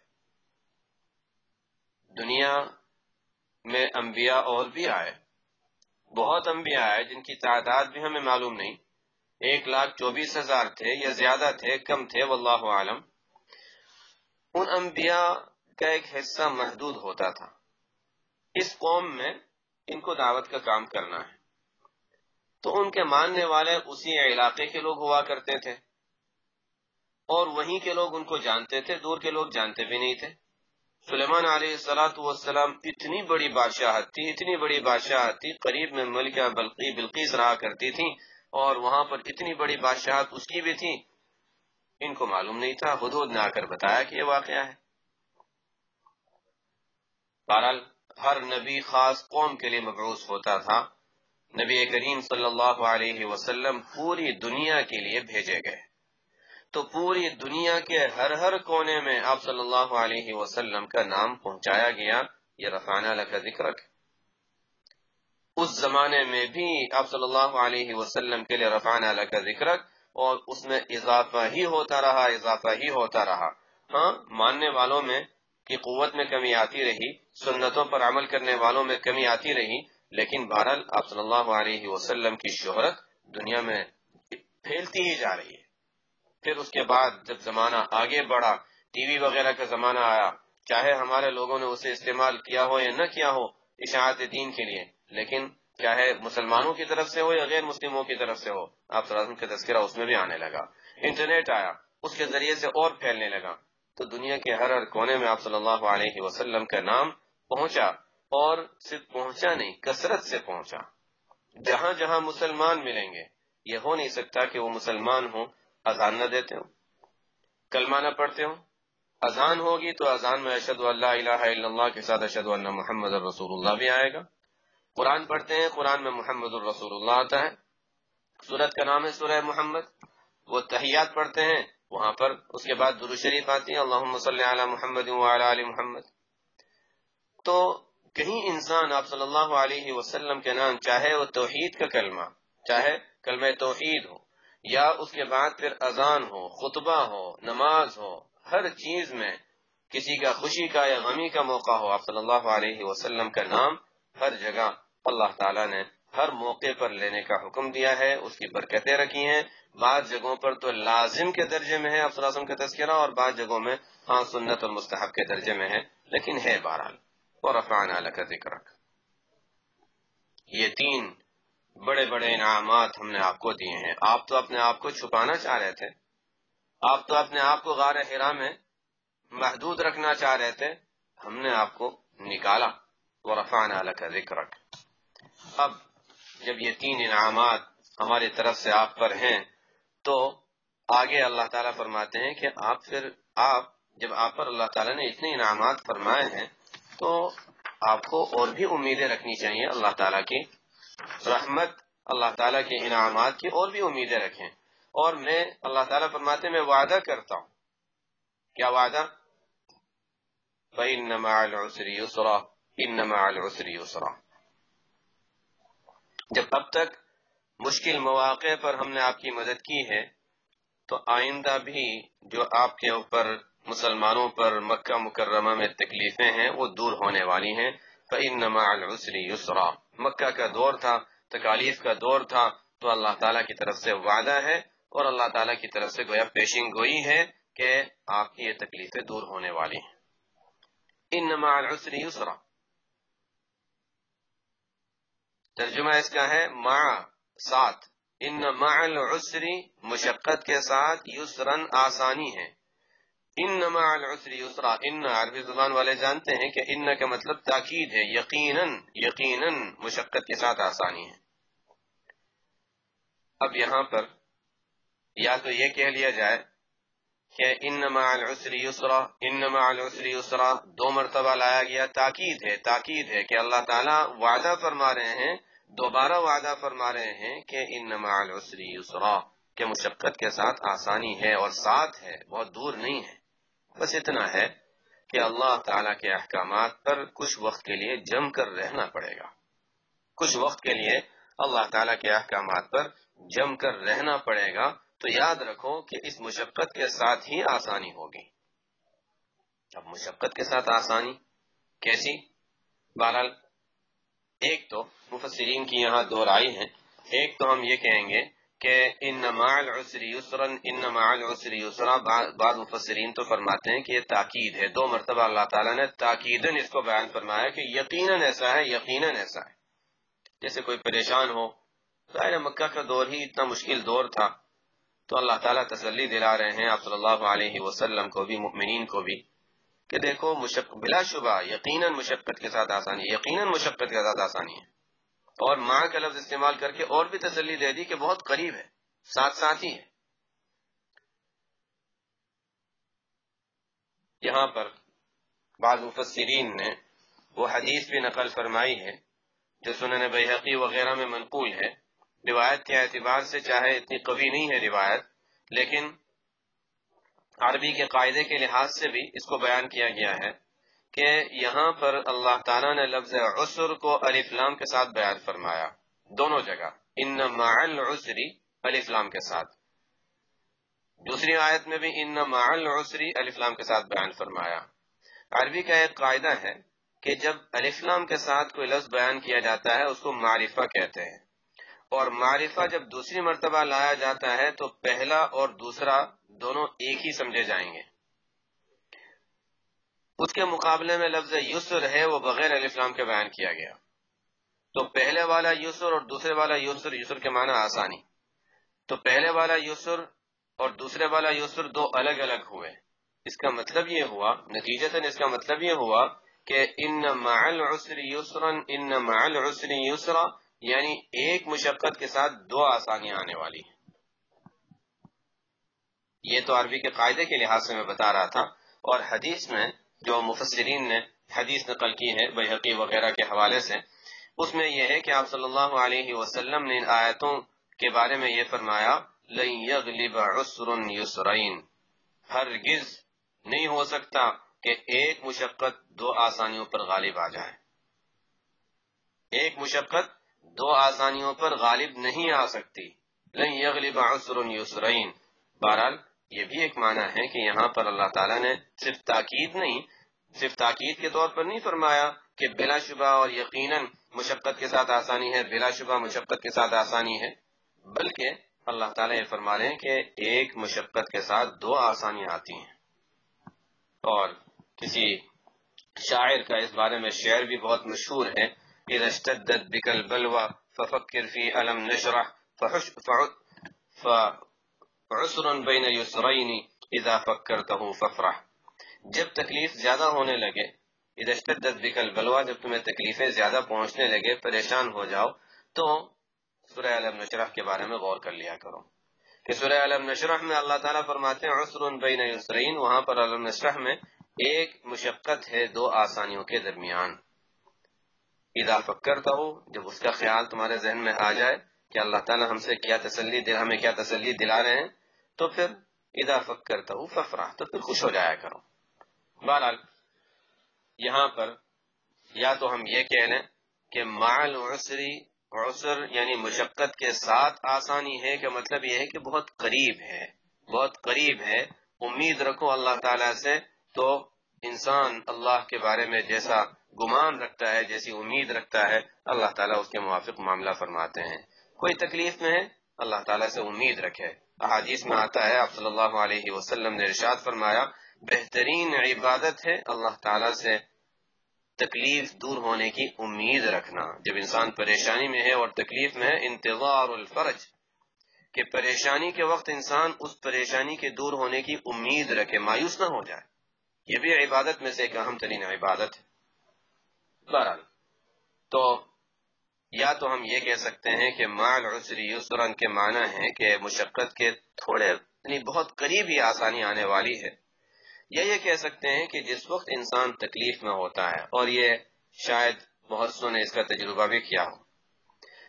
دنیا میں انبیاء اور بھی آئے، بہت انبیاء آئے جن کی تعداد بھی ہمیں معلوم نہیں، 1,24,000 تھے یا زیادہ تھے، کم تھے، واللہ عالم۔ ان انبیاء کا ایک حصہ محدود ہوتا تھا، اس قوم میں ان کو دعوت کا کام کرنا ہے، تو ان کے ماننے والے اسی علاقے کے لوگ ہوا کرتے تھے، اور وہیں کے لوگ ان کو جانتے تھے، دور کے لوگ جانتے بھی نہیں تھے۔ سلیمان علیہ السلام اتنی بڑی بادشاہت تھی، اتنی بڑی بادشاہت تھی، قریب میں ملکہ بلقیس رہا کرتی تھی، اور وہاں پر اتنی بڑی بادشاہت اس کی بھی تھی، ان کو معلوم نہیں تھا۔ حدود نے آ کر بتایا کہ یہ واقعہ ہے۔ بہرحال ہر نبی خاص قوم کے لیے مبعوث ہوتا تھا، نبی کریم صلی اللہ علیہ وسلم پوری دنیا کے لیے بھیجے گئے، تو پوری دنیا کے ہر کونے میں آپ صلی اللہ علیہ وسلم کا نام پہنچایا گیا۔ یہ رفعنا لک ذکرک، اس زمانے میں بھی آپ صلی اللہ علیہ وسلم کے لیے رفعنا لک ذکرک، اور اس میں اضافہ ہی ہوتا رہا، اضافہ ہی ہوتا رہا۔ ہاں، ماننے والوں میں کی قوت میں کمی آتی رہی، سنتوں پر عمل کرنے والوں میں کمی آتی رہی، لیکن بہرحال آپ صلی اللہ علیہ وسلم کی شہرت دنیا میں پھیلتی ہی جا رہی ہے۔ پھر اس کے بعد جب زمانہ آگے بڑھا، ٹی وی وغیرہ کا زمانہ آیا، چاہے ہمارے لوگوں نے اسے استعمال کیا ہو یا نہ کیا ہو اشاعت دین کے لیے، لیکن چاہے مسلمانوں کی طرف سے ہو یا غیر مسلموں کی طرف سے ہو، آپ صلی اللہ علیہ وسلم کا تذکرہ اس میں بھی آنے لگا۔ انٹرنیٹ آیا، اس کے ذریعے سے اور پھیلنے لگا، تو دنیا کے ہر کونے میں آپ صلی اللہ علیہ وسلم کا نام پہنچا، اور صرف پہنچا نہیں، کثرت سے پہنچا۔ جہاں جہاں مسلمان ملیں گے، یہ ہو نہیں سکتا کہ وہ مسلمان ہوں اذان نہ دیتے ہوں، کلمہ نہ پڑھتے ہوں۔ اذان ہوگی تو اذان میں اشہد ان لا الہ الا اللہ کے ساتھ اشہد ان محمد الرسول اللہ بھی آئے گا۔ قرآن پڑھتے ہیں، قرآن میں محمد الرسول اللہ آتا ہے، سورت کا نام ہے سورہ محمد۔ وہ تحیات پڑھتے ہیں، وہاں پر اس کے بعد درود شریف آتی ہے، اللہم صلی علی محمد وعلی آل محمد۔ تو کہیں انسان آپ صلی اللہ علیہ وسلم کے نام، چاہے وہ توحید کا کلمہ، چاہے کلمہ توحید ہو، یا اس کے بعد پھر اذان ہو، خطبہ ہو، نماز ہو، ہر چیز میں کسی کا خوشی کا یا غمی کا موقع ہو، آپ صلی اللہ علیہ وسلم کا نام ہر جگہ اللہ تعالیٰ نے ہر موقع پر لینے کا حکم دیا ہے، اس کی برکتیں رکھی ہیں۔ بعض جگہوں پر تو لازم کے درجے میں ہے آپ صلی اللہ علیہ وسلم کا تذکرہ، اور بعض جگہوں میں ہاں سنت اور مستحب کے درجے میں ہے، لیکن ہے بہرحال۔ وَرَفَعْنَا لَكَ ذِكْرَكَ، یہ 3 بڑے بڑے انعامات ہم نے آپ کو دیے ہیں۔ آپ تو اپنے آپ کو چھپانا چاہ رہے تھے، آپ تو اپنے آپ کو غار حرا میں محدود رکھنا چاہ رہے تھے، ہم نے آپ کو نکالا۔ وَرَفَعْنَا لَكَ ذِكْرَكَ، اب جب یہ 3 انعامات ہماری طرف سے آپ پر ہیں، تو آگے اللہ تعالیٰ فرماتے ہیں کہ جب آپ پر اللہ تعالیٰ نے اتنے انعامات فرمائے ہیں، تو آپ کو اور بھی امیدیں رکھنی چاہیے اللہ تعالیٰ کی رحمت، اللہ تعالیٰ کے انعامات کی اور بھی امیدیں رکھیں۔ اور میں اللہ تعالیٰ فرماتے ہیں میں وعدہ کرتا ہوں، کیا وعدہ؟ فَإِنَّ مَعَ الْعُسْرِ يُسْرًا، إِنَّ مَعَ الْعُسْرِ يُسْرًا۔ جب اب تک مشکل مواقع پر ہم نے آپ کی مدد کی ہے، تو آئندہ بھی جو آپ کے اوپر مسلمانوں پر مکہ مکرمہ میں تکلیفیں ہیں وہ دور ہونے والی ہیں۔ فَإِنَّ مَعَ الْعُسْرِ يُسْرًا، مکہ کا دور تھا، تکالیف کا دور تھا، تو اللہ تعالیٰ کی طرف سے وعدہ ہے، اور اللہ تعالیٰ کی طرف سے گویا پیشین گوئی ہے کہ آپ کی یہ تکلیفیں دور ہونے والی ہیں۔ إِنَّ مَعَ الْعُسْرِ يُسْرًا، ترجمہ اس کا ہے مع، ساتھ، ان مع العسر، مشقت کے ساتھ، یسرن، آسانی ہے۔ ان مع العسر یسرا، ان عربی زبان والے جانتے ہیں کہ ان کا مطلب تاکید ہے، یقیناً، یقیناً مشقت کے ساتھ آسانی ہے۔ اب یہاں پر یا تو یہ کہہ لیا جائے کہ ان مع العسر یسرا، ان مع العسر یسرا 2 مرتبہ لایا گیا، تاکید ہے، تاکید ہے کہ اللہ تعالیٰ وعدہ فرما رہے ہیں دوبارہ وعدہ فرما رہے ہیں کہ ان مع العسر یسرا، کہ مشقت کے ساتھ آسانی ہے، اور ساتھ ہے، بہت دور نہیں ہے۔ بس اتنا ہے کہ اللہ تعالیٰ کے احکامات پر کچھ وقت کے لیے جم کر رہنا پڑے گا، کچھ وقت کے لیے اللہ تعالیٰ کے احکامات پر جم کر رہنا پڑے گا۔ تو یاد رکھو کہ اس مشقت کے ساتھ ہی آسانی ہوگی۔ اب مشقت کے ساتھ آسانی کیسی؟ بہرحال ایک تو مفسرین کی یہاں دو رائے ہیں۔ ایک تو ہم یہ کہیں گے کہ ان مع العسر یسرا، ان مع العسر یسرا، بعض مفسرین تو فرماتے ہیں کہ یہ تاکید ہے، 2 مرتبہ اللہ تعالیٰ نے تاکیداً اس کو بیان فرمایا کہ یقیناً ایسا ہے، یقیناً ایسا ہے۔ جیسے کوئی پریشان ہو، ظاہر مکہ کا دور ہی اتنا مشکل دور تھا، تو اللہ تعالیٰ تسلی دلا رہے ہیں آپ صلی اللہ علیہ وسلم کو بھی، مؤمنین کو بھی، کہ دیکھو بلا شبہ یقیناً مشقت کے ساتھ آسانی، یقیناً مشقت کے ساتھ آسانی ہے، اور ماں کا لفظ استعمال کر کے اور بھی تسلی دے دی کہ بہت قریب ہے، ساتھ ساتھ ہی ہے۔ یہاں پر بعض مفسرین نے وہ حدیث بھی نقل فرمائی ہے جو سنن بیہقی وغیرہ میں منقول ہے، روایت کے اعتبار سے چاہے اتنی قوی نہیں ہے روایت، لیکن عربی کے قاعدے کے لحاظ سے بھی اس کو بیان کیا گیا ہے کہ یہاں پر اللہ تعالیٰ نے لفظ عسر کو الف لام کے ساتھ بیان فرمایا، دونوں جگہ، ان مع العسر الف لام کے ساتھ، دوسری آیت میں بھی ان مع العسر الف لام کے ساتھ بیان فرمایا۔ عربی کا ایک قاعدہ ہے کہ جب الف لام کے ساتھ کوئی لفظ بیان کیا جاتا ہے اس کو معرفہ کہتے ہیں، اور معرفہ جب دوسری مرتبہ لایا جاتا ہے تو پہلا اور دوسرا دونوں ایک ہی سمجھے جائیں گے۔ اس کے مقابلے میں لفظ یسر ہے، وہ بغیر الف لام کے بیان کیا گیا، تو پہلے والا یسر اور دوسرے والا یسر، یسر کے معنی آسانی، تو پہلے والا یسر اور دوسرے والا یسر دو الگ الگ ہوئے۔ اس کا مطلب یہ ہوا، نتیجتاً اس کا مطلب یہ ہوا کہ ان مع العسر یسرا، ان مع العسر یسرا، یعنی ایک مشقت کے ساتھ 2 آسانیاں آنے والی ہیں۔ یہ تو عربی کے قاعدے کے لحاظ سے میں بتا رہا تھا، اور حدیث میں جو مفسرین نے حدیث نقل کی ہے بیہقی وغیرہ کے حوالے سے، اس میں یہ ہے کہ آپ صلی اللہ علیہ وسلم نے ان آیتوں کے بارے میں یہ فرمایا، لن یغلب عسر یسرین، ہرگز نہیں ہو سکتا کہ ایک مشقت 2 آسانیوں پر غالب آ جائے، ایک مشقت 2 آسانیوں پر غالب نہیں آ سکتی، لن یغلب عسر یسرین۔ بہرحال یہ بھی ایک معنی ہے کہ یہاں پر اللہ تعالیٰ نے صرف تاکید کے طور پر نہیں فرمایا کہ بلا شبہ اور یقیناً مشقت کے ساتھ آسانی ہے، بلا شبہ مشقت کے ساتھ آسانی ہے، بلکہ اللہ تعالیٰ یہ فرما رہے ہیں کہ ایک مشقت کے ساتھ 2 آسانیاں آتی ہیں۔ اور کسی شاعر کا اس بارے میں شعر بھی بہت مشہور ہے، اذا اشتدت بک البلوى ففکر فی الم نشرح فعسر بین یسرین اذا فکرته فافرح۔ جب تکلیف زیادہ ہونے لگے، اذا اشتدت بک البلوى، جب تمہیں تکلیفیں زیادہ پہنچنے لگے، پریشان ہو جاؤ، تو سورہ علم نشرح کے بارے میں غور کر لیا کرو کہ سورہ علم نشرح میں اللہ تعالیٰ فرماتے ہیں عسر بین یسرین، وہاں پر علم نشرح میں ایک مشقت ہے 2 آسانیوں کے درمیان۔ اذا فکرتہ، جب اس کا خیال تمہارے ذہن میں آ جائے کہ اللہ تعالیٰ ہمیں کیا تسلی دلا رہے ہیں، تو پھر اذا فکرتہ فافرح، تو پھر خوش ہو جایا کرو۔ بہرحال یہاں پر یا تو ہم یہ کہہ لیں کہ مع العسر، عسر یعنی مشقت کے ساتھ آسانی ہے، کہ مطلب یہ ہے کہ بہت قریب ہے، بہت قریب ہے، امید رکھو اللہ تعالیٰ سے۔ تو انسان اللہ کے بارے میں جیسا گمان رکھتا ہے، جیسی امید رکھتا ہے، اللہ تعالیٰ اس کے موافق معاملہ فرماتے ہیں۔ کوئی تکلیف میں ہے، اللہ تعالیٰ سے امید رکھے۔ احادیث میں آتا ہے، آپ صلی اللہ علیہ وسلم نے ارشاد فرمایا، بہترین عبادت ہے اللہ تعالیٰ سے تکلیف دور ہونے کی امید رکھنا۔ جب انسان پریشانی میں ہے اور تکلیف میں ہے، انتظار الفرج، کہ پریشانی کے وقت انسان اس پریشانی کے دور ہونے کی امید رکھے، مایوس نہ ہو جائے، یہ بھی عبادت میں سے ایک اہم ترین عبادت ہے۔ بہرحال تو یا تو ہم یہ کہہ سکتے ہیں کہ مع العسر یسرا کے معنی ہے کہ مشقت کے تھوڑے یعنی بہت قریب ہی آسانی آنے والی ہے، یا یہ کہہ سکتے ہیں کہ جس وقت انسان تکلیف میں ہوتا ہے، اور یہ شاید بہت سو نے اس کا تجربہ بھی کیا ہو،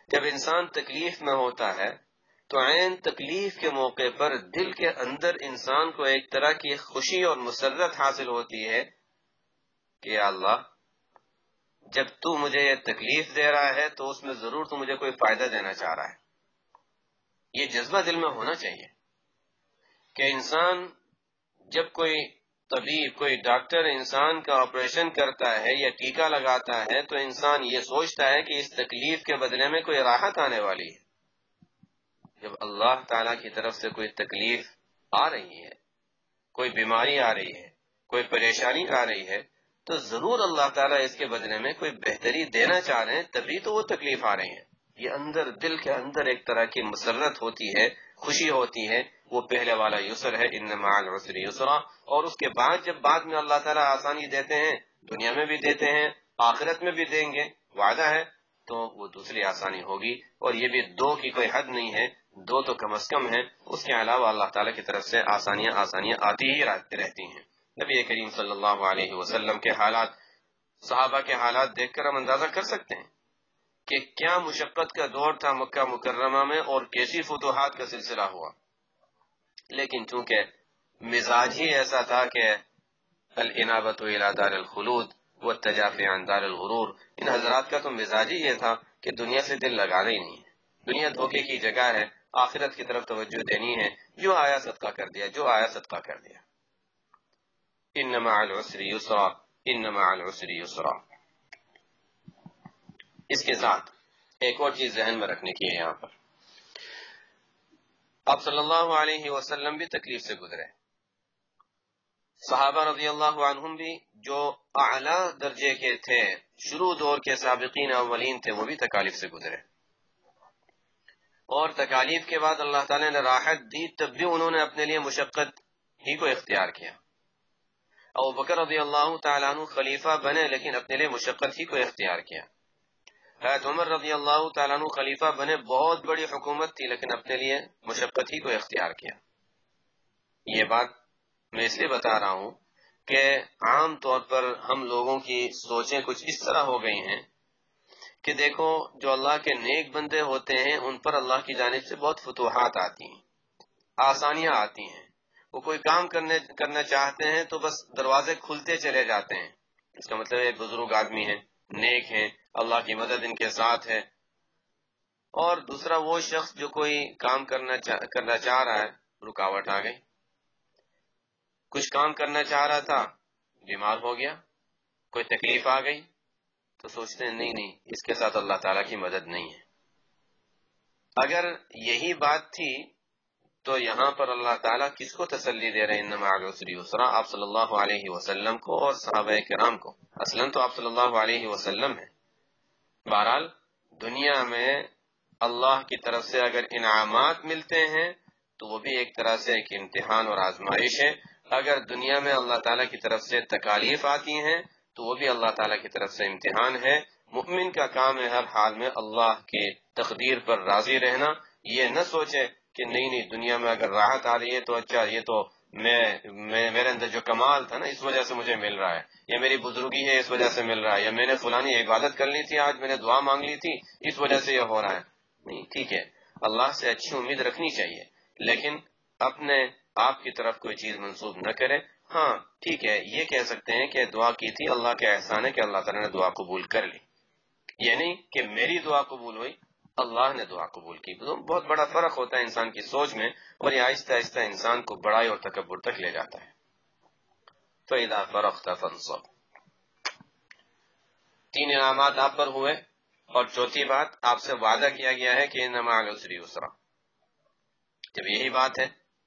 جب انسان تکلیف میں ہوتا ہے تو عین تکلیف کے موقع پر دل کے اندر انسان کو ایک طرح کی خوشی اور مسرت حاصل ہوتی ہے کہ یا اللہ جب تو مجھے یہ تکلیف دے رہا ہے تو اس میں ضرور تو مجھے کوئی فائدہ دینا چاہ رہا ہے۔ یہ جذبہ دل میں ہونا چاہیے کہ انسان جب کوئی طبیب کوئی ڈاکٹر انسان کا آپریشن کرتا ہے یا ٹیکہ لگاتا ہے تو انسان یہ سوچتا ہے کہ اس تکلیف کے بدلے میں کوئی راحت آنے والی ہے۔ جب اللہ تعالی کی طرف سے کوئی تکلیف آ رہی ہے، کوئی بیماری آ رہی ہے، کوئی پریشانی آ رہی ہے تو ضرور اللہ تعالیٰ اس کے بدلے میں کوئی بہتری دینا چاہ رہے ہیں، تبھی تو وہ تکلیف آ رہی ہے۔ یہ اندر دل کے اندر ایک طرح کی مسرت ہوتی ہے، خوشی ہوتی ہے، وہ پہلے والا یسر ہے، ان مع العسر یسرا، اور اس کے بعد جب بعد میں اللہ تعالیٰ آسانی دیتے ہیں، دنیا میں بھی دیتے ہیں، آخرت میں بھی دیں گے، وعدہ ہے، تو وہ دوسری آسانی ہوگی۔ اور یہ بھی دو کی کوئی حد نہیں ہے، دو تو کم از کم ہے، اس کے علاوہ اللہ تعالیٰ کی طرف سے آسانیاں آتی ہی رہتی ہیں۔ نبی کریم صلی اللہ علیہ وسلم کے حالات، صحابہ کے حالات دیکھ کر ہم اندازہ کر سکتے ہیں کہ کیا مشقت کا دور تھا مکہ مکرمہ میں اور کیسی فتوحات کا سلسلہ ہوا، لیکن چونکہ مزاج ہی ایسا تھا کہ الانابۃ الی دار الخلود والتجافی عن دار الغرور، ان حضرات کا تو مزاج ہی یہ تھا کہ دنیا سے دل لگانا ہی نہیں ہے، دنیا دھوکے کی جگہ ہے، آخرت کی طرف توجہ دینی ہے، جو آیا صدقہ کر دیا، جو آیا صدقہ کر دیا۔ ان مع العسر یسرا، ان مع العسر یسرا۔ اس کے ساتھ ایک اور چیز ذہن میں رکھنے کی ہے، یہاں پر آپ صلی اللہ علیہ وسلم بھی تکلیف سے گزرے، صحابہ رضی اللہ عنہم بھی جو اعلیٰ درجے کے تھے، شروع دور کے سابقین اولین تھے، وہ بھی تکالیف سے گزرے، اور تکالیف کے بعد اللہ تعالی نے راحت دی، تب بھی انہوں نے اپنے لیے مشقت ہی کو اختیار کیا۔ ابوبکر رضی اللہ تعالیٰ عنہ خلیفہ بنے لیکن اپنے لیے مشقت ہی کو اختیار کیا۔ حضرت عمر رضی اللہ تعالیٰ عنہ خلیفہ بنے، بہت بڑی حکومت تھی لیکن اپنے لیے مشقت ہی کو اختیار کیا۔ یہ بات میں اس لیے بتا رہا ہوں کہ عام طور پر ہم لوگوں کی سوچیں کچھ اس طرح ہو گئی ہیں کہ دیکھو جو اللہ کے نیک بندے ہوتے ہیں ان پر اللہ کی جانب سے بہت فتوحات آتی ہیں، آسانیاں آتی ہیں، وہ کوئی کام کرنا چاہتے ہیں تو بس دروازے کھلتے چلے جاتے ہیں۔ اس کا مطلب ایک بزرگ آدمی ہے، نیک ہیں، اللہ کی مدد ان کے ساتھ ہے۔ اور دوسرا وہ شخص جو کوئی کام کرنا چاہ رہا ہے، رکاوٹ آ گئی، کچھ کام کرنا چاہ رہا تھا، بیمار ہو گیا، کوئی تکلیف آ گئی، تو سوچتے ہیں نہیں اس کے ساتھ اللہ تعالیٰ کی مدد نہیں ہے۔ اگر یہی بات تھی تو یہاں پر اللہ تعالیٰ کس کو تسلی دے رہے ہیں؟ ان مع العسر یسرا، آپ صلی اللہ علیہ وسلم کو اور صحابہ کرام کو۔ اصلاً تو آپ صلی اللہ علیہ وسلم ہیں۔ بہرحال دنیا میں اللہ کی طرف سے اگر انعامات ملتے ہیں تو وہ بھی ایک طرح سے ایک امتحان اور آزمائش ہے۔ اگر دنیا میں اللہ تعالیٰ کی طرف سے تکالیف آتی ہیں تو وہ بھی اللہ تعالیٰ کی طرف سے امتحان ہے۔ مؤمن کا کام ہے ہر حال میں اللہ کے تقدیر پر راضی رہنا، یہ نہ سوچے کہ نہیں دنیا میں اگر راحت آ رہی ہے تو اچھا یہ تو میرے اندر جو کمال تھا نا اس وجہ سے مجھے مل رہا ہے، یا میری بزرگی ہے اس وجہ سے مل رہا ہے، یا میں نے فلانی عبادت کر لی تھی، آج میں نے دعا مانگ لی تھی اس وجہ سے یہ ہو رہا ہے۔ نہیں، ٹھیک ہے، اللہ سے اچھی امید رکھنی چاہیے، لیکن اپنے آپ کی طرف کوئی چیز منسوب نہ کرے۔ ہاں ٹھیک ہے، یہ کہہ سکتے ہیں کہ دعا کی تھی، اللہ کا احسان ہے کہ اللہ تعالیٰ نے دعا قبول کر لی، یہ نہیں کہ میری دعا قبول ہوئی، اللہ نے دعا قبول کی۔ بہت بڑا فرق ہوتا ہے انسان کی سوچ میں، اور یہ آہستہ آہستہ انسان کو بڑائی اور تکبر تک لے جاتا ہے۔ فَإِذَا فَرَغْتَ فَانصَبْ، تین انعامات آپ پر ہوئے، اور چوتھی بات آپ سے وعدہ کیا گیا ہے کہ ان مع العسر یسرا۔ جب یہی بات ہے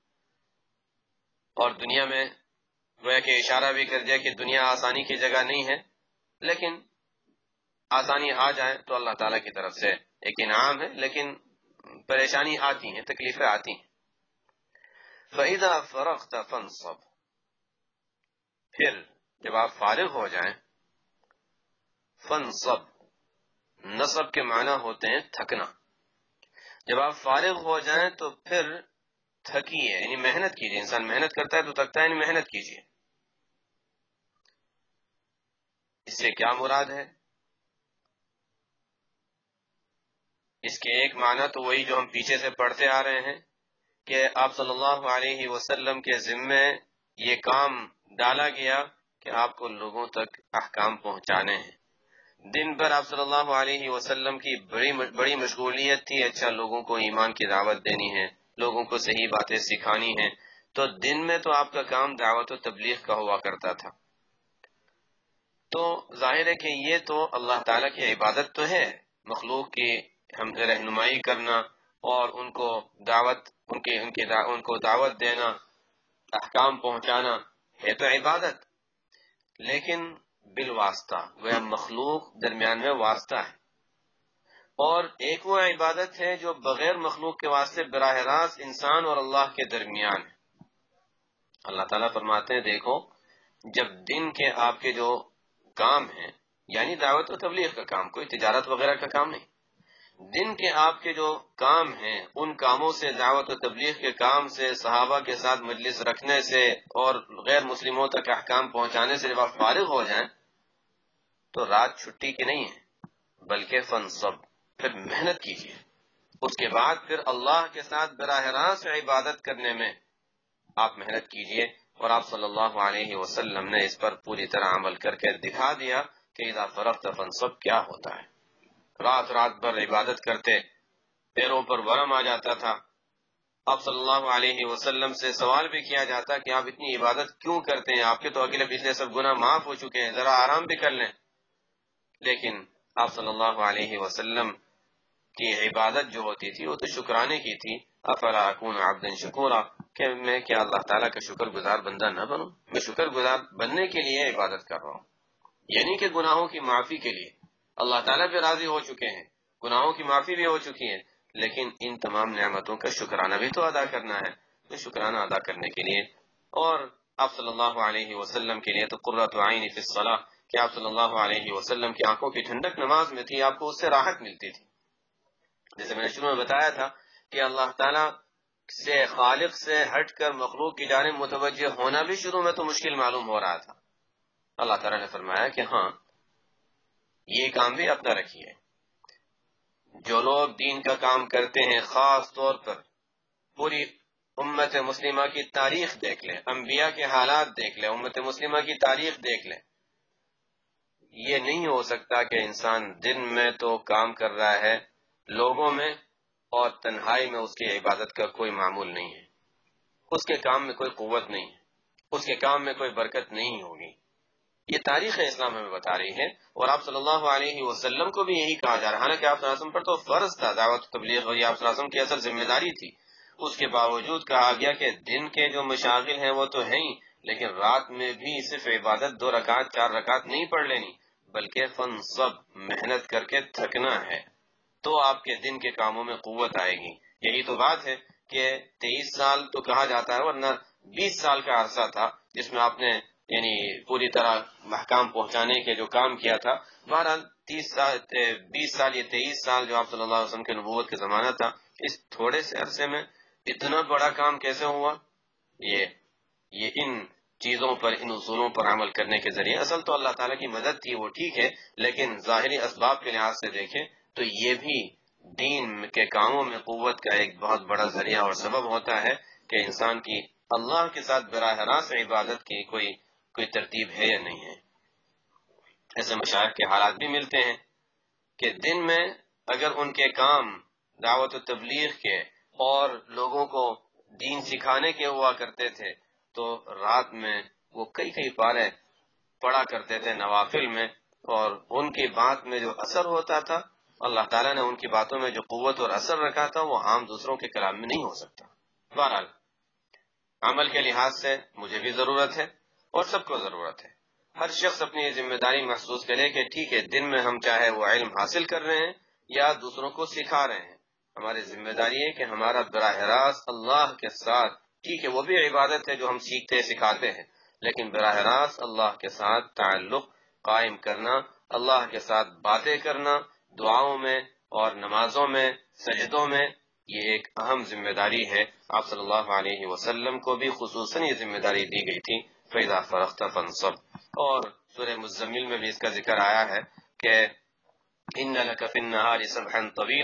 اور دنیا میں گویا کہ اشارہ بھی کر دیا کہ دنیا آسانی کی جگہ نہیں ہے، لیکن آسانی آ جائے تو اللہ تعالیٰ کی طرف سے ایک انعام ہے، لیکن پریشانی آتی ہیں، تکلیفیں آتی ہیں۔ فَإِذَا فَرَغْتَ فَانصَبْ، پھر جب آپ فارغ ہو جائیں، فَانصَبْ، نصب کے معنی ہوتے ہیں تھکنا۔ جب آپ فارغ ہو جائیں تو پھر تھکیے، یعنی محنت کیجیے۔ انسان محنت کرتا ہے تو تھکتا ہے، یعنی محنت کیجیے۔ اس سے کیا مراد ہے؟ اس کے ایک معنی تو وہی جو ہم پیچھے سے پڑھتے آ رہے ہیں کہ آپ صلی اللہ علیہ وسلم کے ذمے یہ کام ڈالا گیا کہ آپ کو لوگوں تک احکام پہنچانے ہیں. دن بھر آپ صلی اللہ علیہ وسلم کی بڑی مشغولیت تھی، اچھا لوگوں کو ایمان کی دعوت دینی ہے، لوگوں کو صحیح باتیں سکھانی ہیں. تو دن میں تو آپ کا کام دعوت و تبلیغ کا ہوا کرتا تھا. تو ظاہر ہے کہ یہ تو اللہ تعالیٰ کی عبادت تو ہے، مخلوق کی ہم رہنمائی کرنا اور ان کو دعوت دینا، احکام پہنچانا ہے تو عبادت، لیکن بالواسطہ، وہ مخلوق درمیان میں واسطہ ہے. اور ایک وہ عبادت ہے جو بغیر مخلوق کے واسطے براہ راست انسان اور اللہ کے درمیان ہے. اللہ تعالیٰ فرماتے ہیں دیکھو، جب دن کے آپ کے جو کام ہیں، یعنی دعوت و تبلیغ کا کام، کوئی تجارت وغیرہ کا کام نہیں، دن کے آپ کے جو کام ہیں ان کاموں سے، دعوت و تبلیغ کے کام سے، صحابہ کے ساتھ مجلس رکھنے سے اور غیر مسلموں تک احکام پہنچانے سے جب آپ فارغ ہو جائیں تو رات چھٹی کی نہیں ہے، بلکہ فنصب، پھر محنت کیجیے. اس کے بعد پھر اللہ کے ساتھ براہ راست عبادت کرنے میں آپ محنت کیجیے. اور آپ صلی اللہ علیہ وسلم نے اس پر پوری طرح عمل کر کے دکھا دیا کہ اذا فرغت فانصب کیا ہوتا ہے. رات بھر عبادت کرتے، پیروں پر ورم آ جاتا تھا. آپ صلی اللہ علیہ وسلم سے سوال بھی کیا جاتا کہ آپ اتنی عبادت کیوں کرتے ہیں، آپ کے تو اگلے پچھلے سب گناہ معاف ہو چکے ہیں، ذرا آرام بھی کر لیں. لیکن آپ صلی اللہ علیہ وسلم کی عبادت جو ہوتی تھی وہ تو شکرانے کی تھی. افلا اکون عبدا شکورا، کہ میں کیا اللہ تعالیٰ کا شکر گزار بندہ نہ بنوں؟ میں شکر گزار بننے کے لیے عبادت کر رہا ہوں، یعنی کہ گناہوں کی معافی کے لیے. اللہ تعالیٰ بھی راضی ہو چکے ہیں، گناہوں کی معافی بھی ہو چکی ہے، لیکن ان تمام نعمتوں کا شکرانہ بھی تو ادا کرنا ہے. تو شکرانہ ادا کرنے کے لیے، اور آپ صلی اللہ علیہ وسلم کے لیے تو قرۃ عین فی الصلاۃ، کہ آپ صلی اللہ علیہ وسلم کی آنکھوں کی ٹھنڈک نماز میں تھی، آپ کو اس سے راحت ملتی تھی. جیسے میں نے شروع میں بتایا تھا کہ اللہ تعالیٰ سے، خالق سے ہٹ کر مخلوق کی جانب متوجہ ہونا بھی شروع میں تو مشکل معلوم ہو رہا تھا. اللہ تعالیٰ نے فرمایا کہ ہاں یہ کام بھی اپنا رکھیے. جو لوگ دین کا کام کرتے ہیں، خاص طور پر پوری امت مسلمہ کی تاریخ دیکھ لیں، انبیاء کے حالات دیکھ لیں، امت مسلمہ کی تاریخ دیکھ لیں، یہ نہیں ہو سکتا کہ انسان دن میں تو کام کر رہا ہے لوگوں میں اور تنہائی میں اس کی عبادت کا کوئی معمول نہیں ہے، اس کے کام میں کوئی قوت نہیں ہے، اس کے کام میں کوئی برکت نہیں ہوگی. یہ تاریخ اسلام ہمیں بتا رہی ہے. اور آپ صلی اللہ علیہ وسلم کو بھی یہی کہا جا رہا ہے، حالانکہ آپ صلی اللہ علیہ وسلم پر تو فرض تھا دعوت تبلیغ، اور یہ آپ صلی اللہ علیہ وسلم کی اصل ذمہ داری تھی. اس کے باوجود کہا گیا کہ دن کے جو مشاغل ہیں وہ تو ہیں ہی، لیکن رات میں بھی صرف عبادت 2 رکعت 4 رکعت نہیں پڑھ لینی، بلکہ فنصب، محنت کر کے تھکنا ہے، تو آپ کے دن کے کاموں میں قوت آئے گی. یہی تو بات ہے کہ 23 سال تو کہا جاتا ہے، ورنہ 20 سال کا عرصہ تھا جس میں آپ نے یعنی پوری طرح محکام پہنچانے کے جو کام کیا تھا. بہرحال 20 سال یہ 23 سال جو آپ صلی اللہ علیہ وسلم کے نبوت کا زمانہ تھا، اس تھوڑے سے عرصے میں اتنا بڑا کام کیسے ہوا؟ یہ ان چیزوں پر، ان اصولوں پر عمل کرنے کے ذریعے. اصل تو اللہ تعالیٰ کی مدد تھی، وہ ٹھیک ہے، لیکن ظاہری اسباب کے لحاظ سے دیکھیں تو یہ بھی دین کے کاموں میں قوت کا ایک بہت بڑا ذریعہ اور سبب ہوتا ہے کہ انسان کی اللہ کے ساتھ براہ راست عبادت کی کوئی ترتیب ہے یا نہیں ہے. ایسے مشائخ کے حالات بھی ملتے ہیں کہ دن میں اگر ان کے کام دعوت و تبلیغ کے اور لوگوں کو دین سکھانے کے ہوا کرتے تھے، تو رات میں وہ کئی پارے پڑھا کرتے تھے نوافل میں، اور ان کی بات میں جو اثر ہوتا تھا، اللہ تعالیٰ نے ان کی باتوں میں جو قوت اور اثر رکھا تھا، وہ عام دوسروں کے کلام میں نہیں ہو سکتا. بہرحال عمل کے لحاظ سے مجھے بھی ضرورت ہے اور سب کو ضرورت ہے. ہر شخص اپنی یہ ذمہ داری محسوس کرے کہ ٹھیک ہے، دن میں ہم چاہے وہ علم حاصل کر رہے ہیں یا دوسروں کو سکھا رہے ہیں، ہماری ذمہ داری ہے کہ ہمارا براہ راست اللہ کے ساتھ، ٹھیک ہے وہ بھی عبادت ہے جو ہم سیکھتے سکھاتے ہیں، لیکن براہ راست اللہ کے ساتھ تعلق قائم کرنا، اللہ کے ساتھ باتیں کرنا، دعاؤں میں اور نمازوں میں، سجدوں میں، یہ ایک اہم ذمہ داری ہے. آپ صلی اللہ علیہ وسلم کو بھی خصوصاً یہ ذمہ داری دی گئی تھی، فَإِذَا فَرَغْتَ فَانصَبْ. اور سورہ مزمل میں بھی اس کا ذکر آیا ہے کہ إِنَّ لَكَ فِي النَّهَارِ سَبْحًا طَوِيلًا،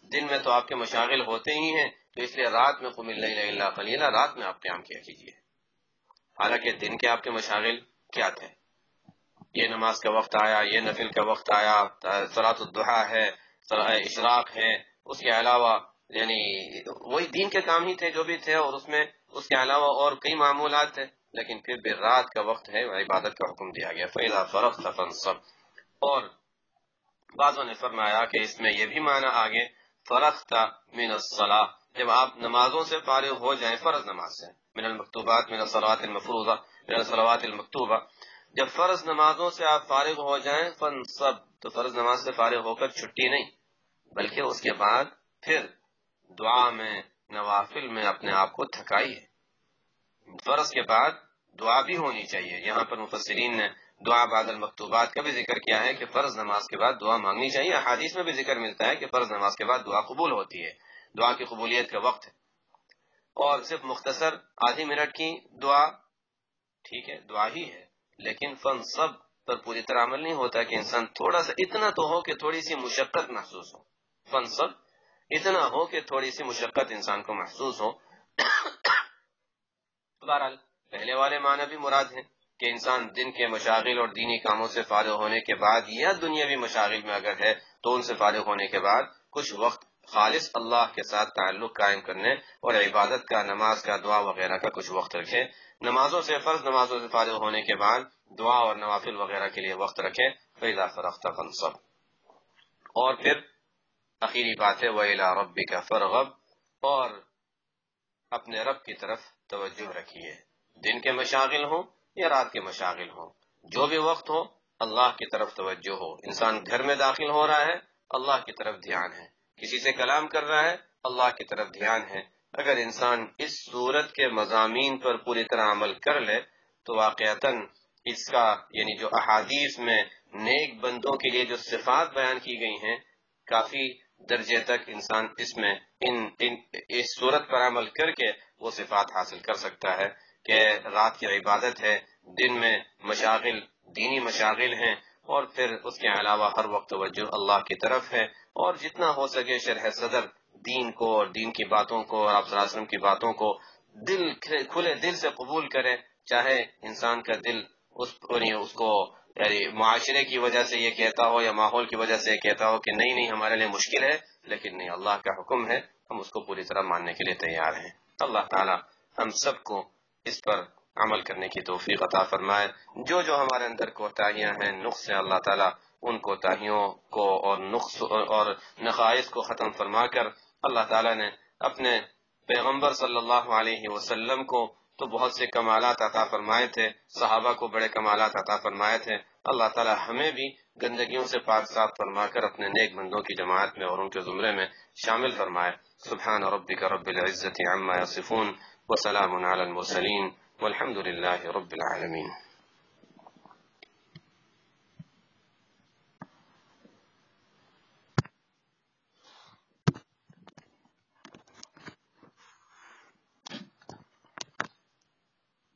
دن میں تو آپ کے مشاغل ہوتے ہی ہیں، تو اس لیے رات میں قم اللیل الا قلیلا، رات میں آپ قیام کیا کیجیے. حالانکہ دن کے آپ کے مشاغل کیا تھے؟ یہ نماز کا وقت آیا، یہ نفل کا وقت آیا، صلاۃ الضحیٰ ہے، اشراق ہے، اس کے علاوہ یعنی وہی دین کے کام ہی تھے جو بھی تھے، اور اس کے علاوہ اور کئی معمولات تھے. لیکن پھر بھی رات کا وقت ہے، عبادت کا حکم دیا گیا. فَإِذَا فَرَغْتَ فَانصَبْ. اور بعضوں نے فرمایا کہ اس میں یہ بھی معنی آگے فرغت من الصلاۃ، جب آپ نمازوں سے فارغ ہو جائیں، فرض نماز سے، من المکتوبات، من الصلوات المفروضہ، من الصلوات المکتوبہ، جب فرض نمازوں سے آپ فارغ ہو جائیں، فانصب، تو فرض نماز سے فارغ ہو کر چھٹی نہیں، بلکہ اس کے بعد پھر دعا میں، نوافل میں اپنے آپ کو تھکائیے. فرض کے بعد دعا بھی ہونی چاہیے. یہاں پر مفسرین نے دعا بعد المکتوبات کا بھی ذکر کیا ہے کہ فرض نماز کے بعد دعا مانگنی چاہیے. احادیث میں بھی ذکر ملتا ہے کہ فرض نماز کے بعد دعا قبول ہوتی ہے، دعا کی قبولیت کا وقت ہے. اور صرف مختصر آدھی منٹ کی دعا ٹھیک ہے، دعا ہی ہے، لیکن فانصب پر پوری طرح عمل نہیں ہوتا کہ انسان تھوڑا سا اتنا تو ہو کہ تھوڑی سی مشقت محسوس ہو. فانصب اتنا ہو کہ تھوڑی سی مشقت انسان کو محسوس ہو. بہرحال پہلے والے معنی بھی مراد ہیں کہ انسان دن کے مشاغل اور دینی کاموں سے فارغ ہونے کے بعد یا دنیاوی مشاغل میں اگر ہے تو ان سے فارغ ہونے کے بعد کچھ وقت خالص اللہ کے ساتھ تعلق قائم کرنے اور عبادت کا، نماز کا، دعا وغیرہ کا کچھ وقت رکھے. نمازوں سے، فرض نمازوں سے فارغ ہونے کے بعد دعا اور نوافل وغیرہ کے لیے وقت رکھے. فَإِذَا فَرَغْتَ فَانصَبْ. اور پھر آخری بات ہے وَإِلَىٰ رَبِّكَ فَارْغَب، اور اپنے رب کی طرف توجہ رکھیے. دن کے مشاغل ہوں یا رات کے مشاغل ہوں، جو بھی وقت ہو اللہ کی طرف توجہ ہو. انسان گھر میں داخل ہو رہا ہے، اللہ کی طرف دھیان ہے. کسی سے کلام کر رہا ہے، اللہ کی طرف دھیان ہے. اگر انسان اس صورت کے مضامین پر پوری طرح عمل کر لے تو واقعتاً اس کا یعنی جو احادیث میں نیک بندوں کے لیے جو صفات بیان کی گئی ہیں، کافی درجے تک انسان اس میں اس صورت پر عمل کر کے وہ صفات حاصل کر سکتا ہے کہ رات کی عبادت ہے، دن میں مشاغل، دینی مشاغل ہیں، اور پھر اس کے علاوہ ہر وقت توجہ اللہ کی طرف ہے. اور جتنا ہو سکے شرح صدر دین کو اور دین کی باتوں کو اور آپ صلی اللہ علیہ وسلم کی باتوں کو کھلے دل سے قبول کرے. چاہے انسان کا دل اس کو یعنی معاشرے کی وجہ سے یہ کہتا ہو یا ماحول کی وجہ سے یہ کہتا ہو کہ نہیں نہیں ہمارے لیے مشکل ہے، لیکن نہیں، اللہ کا حکم ہے، ہم اس کو پوری طرح ماننے کے لیے تیار ہیں. اللہ تعالی ہم سب کو اس پر عمل کرنے کی توفیق عطا فرمائے. جو ہمارے اندر کوتاہیاں ہیں، نقص ہیں، اللہ تعالی ان کوتاہیوں کو اور نقص اور نقائص کو ختم فرما کر، اللہ تعالی نے اپنے پیغمبر صلی اللہ علیہ وسلم کو تو بہت سے کمالات عطا فرمائے تھے، صحابہ کو بڑے کمالات عطا فرمائے تھے. اللہ تعالی ہمیں بھی گندگیوں سے پاک صاف فرما کر اپنے نیک بندوں کی جماعت میں اور ان کے زمرے میں شامل فرمائے. سبحان ربک رب العزت عما یصفون وسلام علی المرسلین والحمد للہ رب العالمین.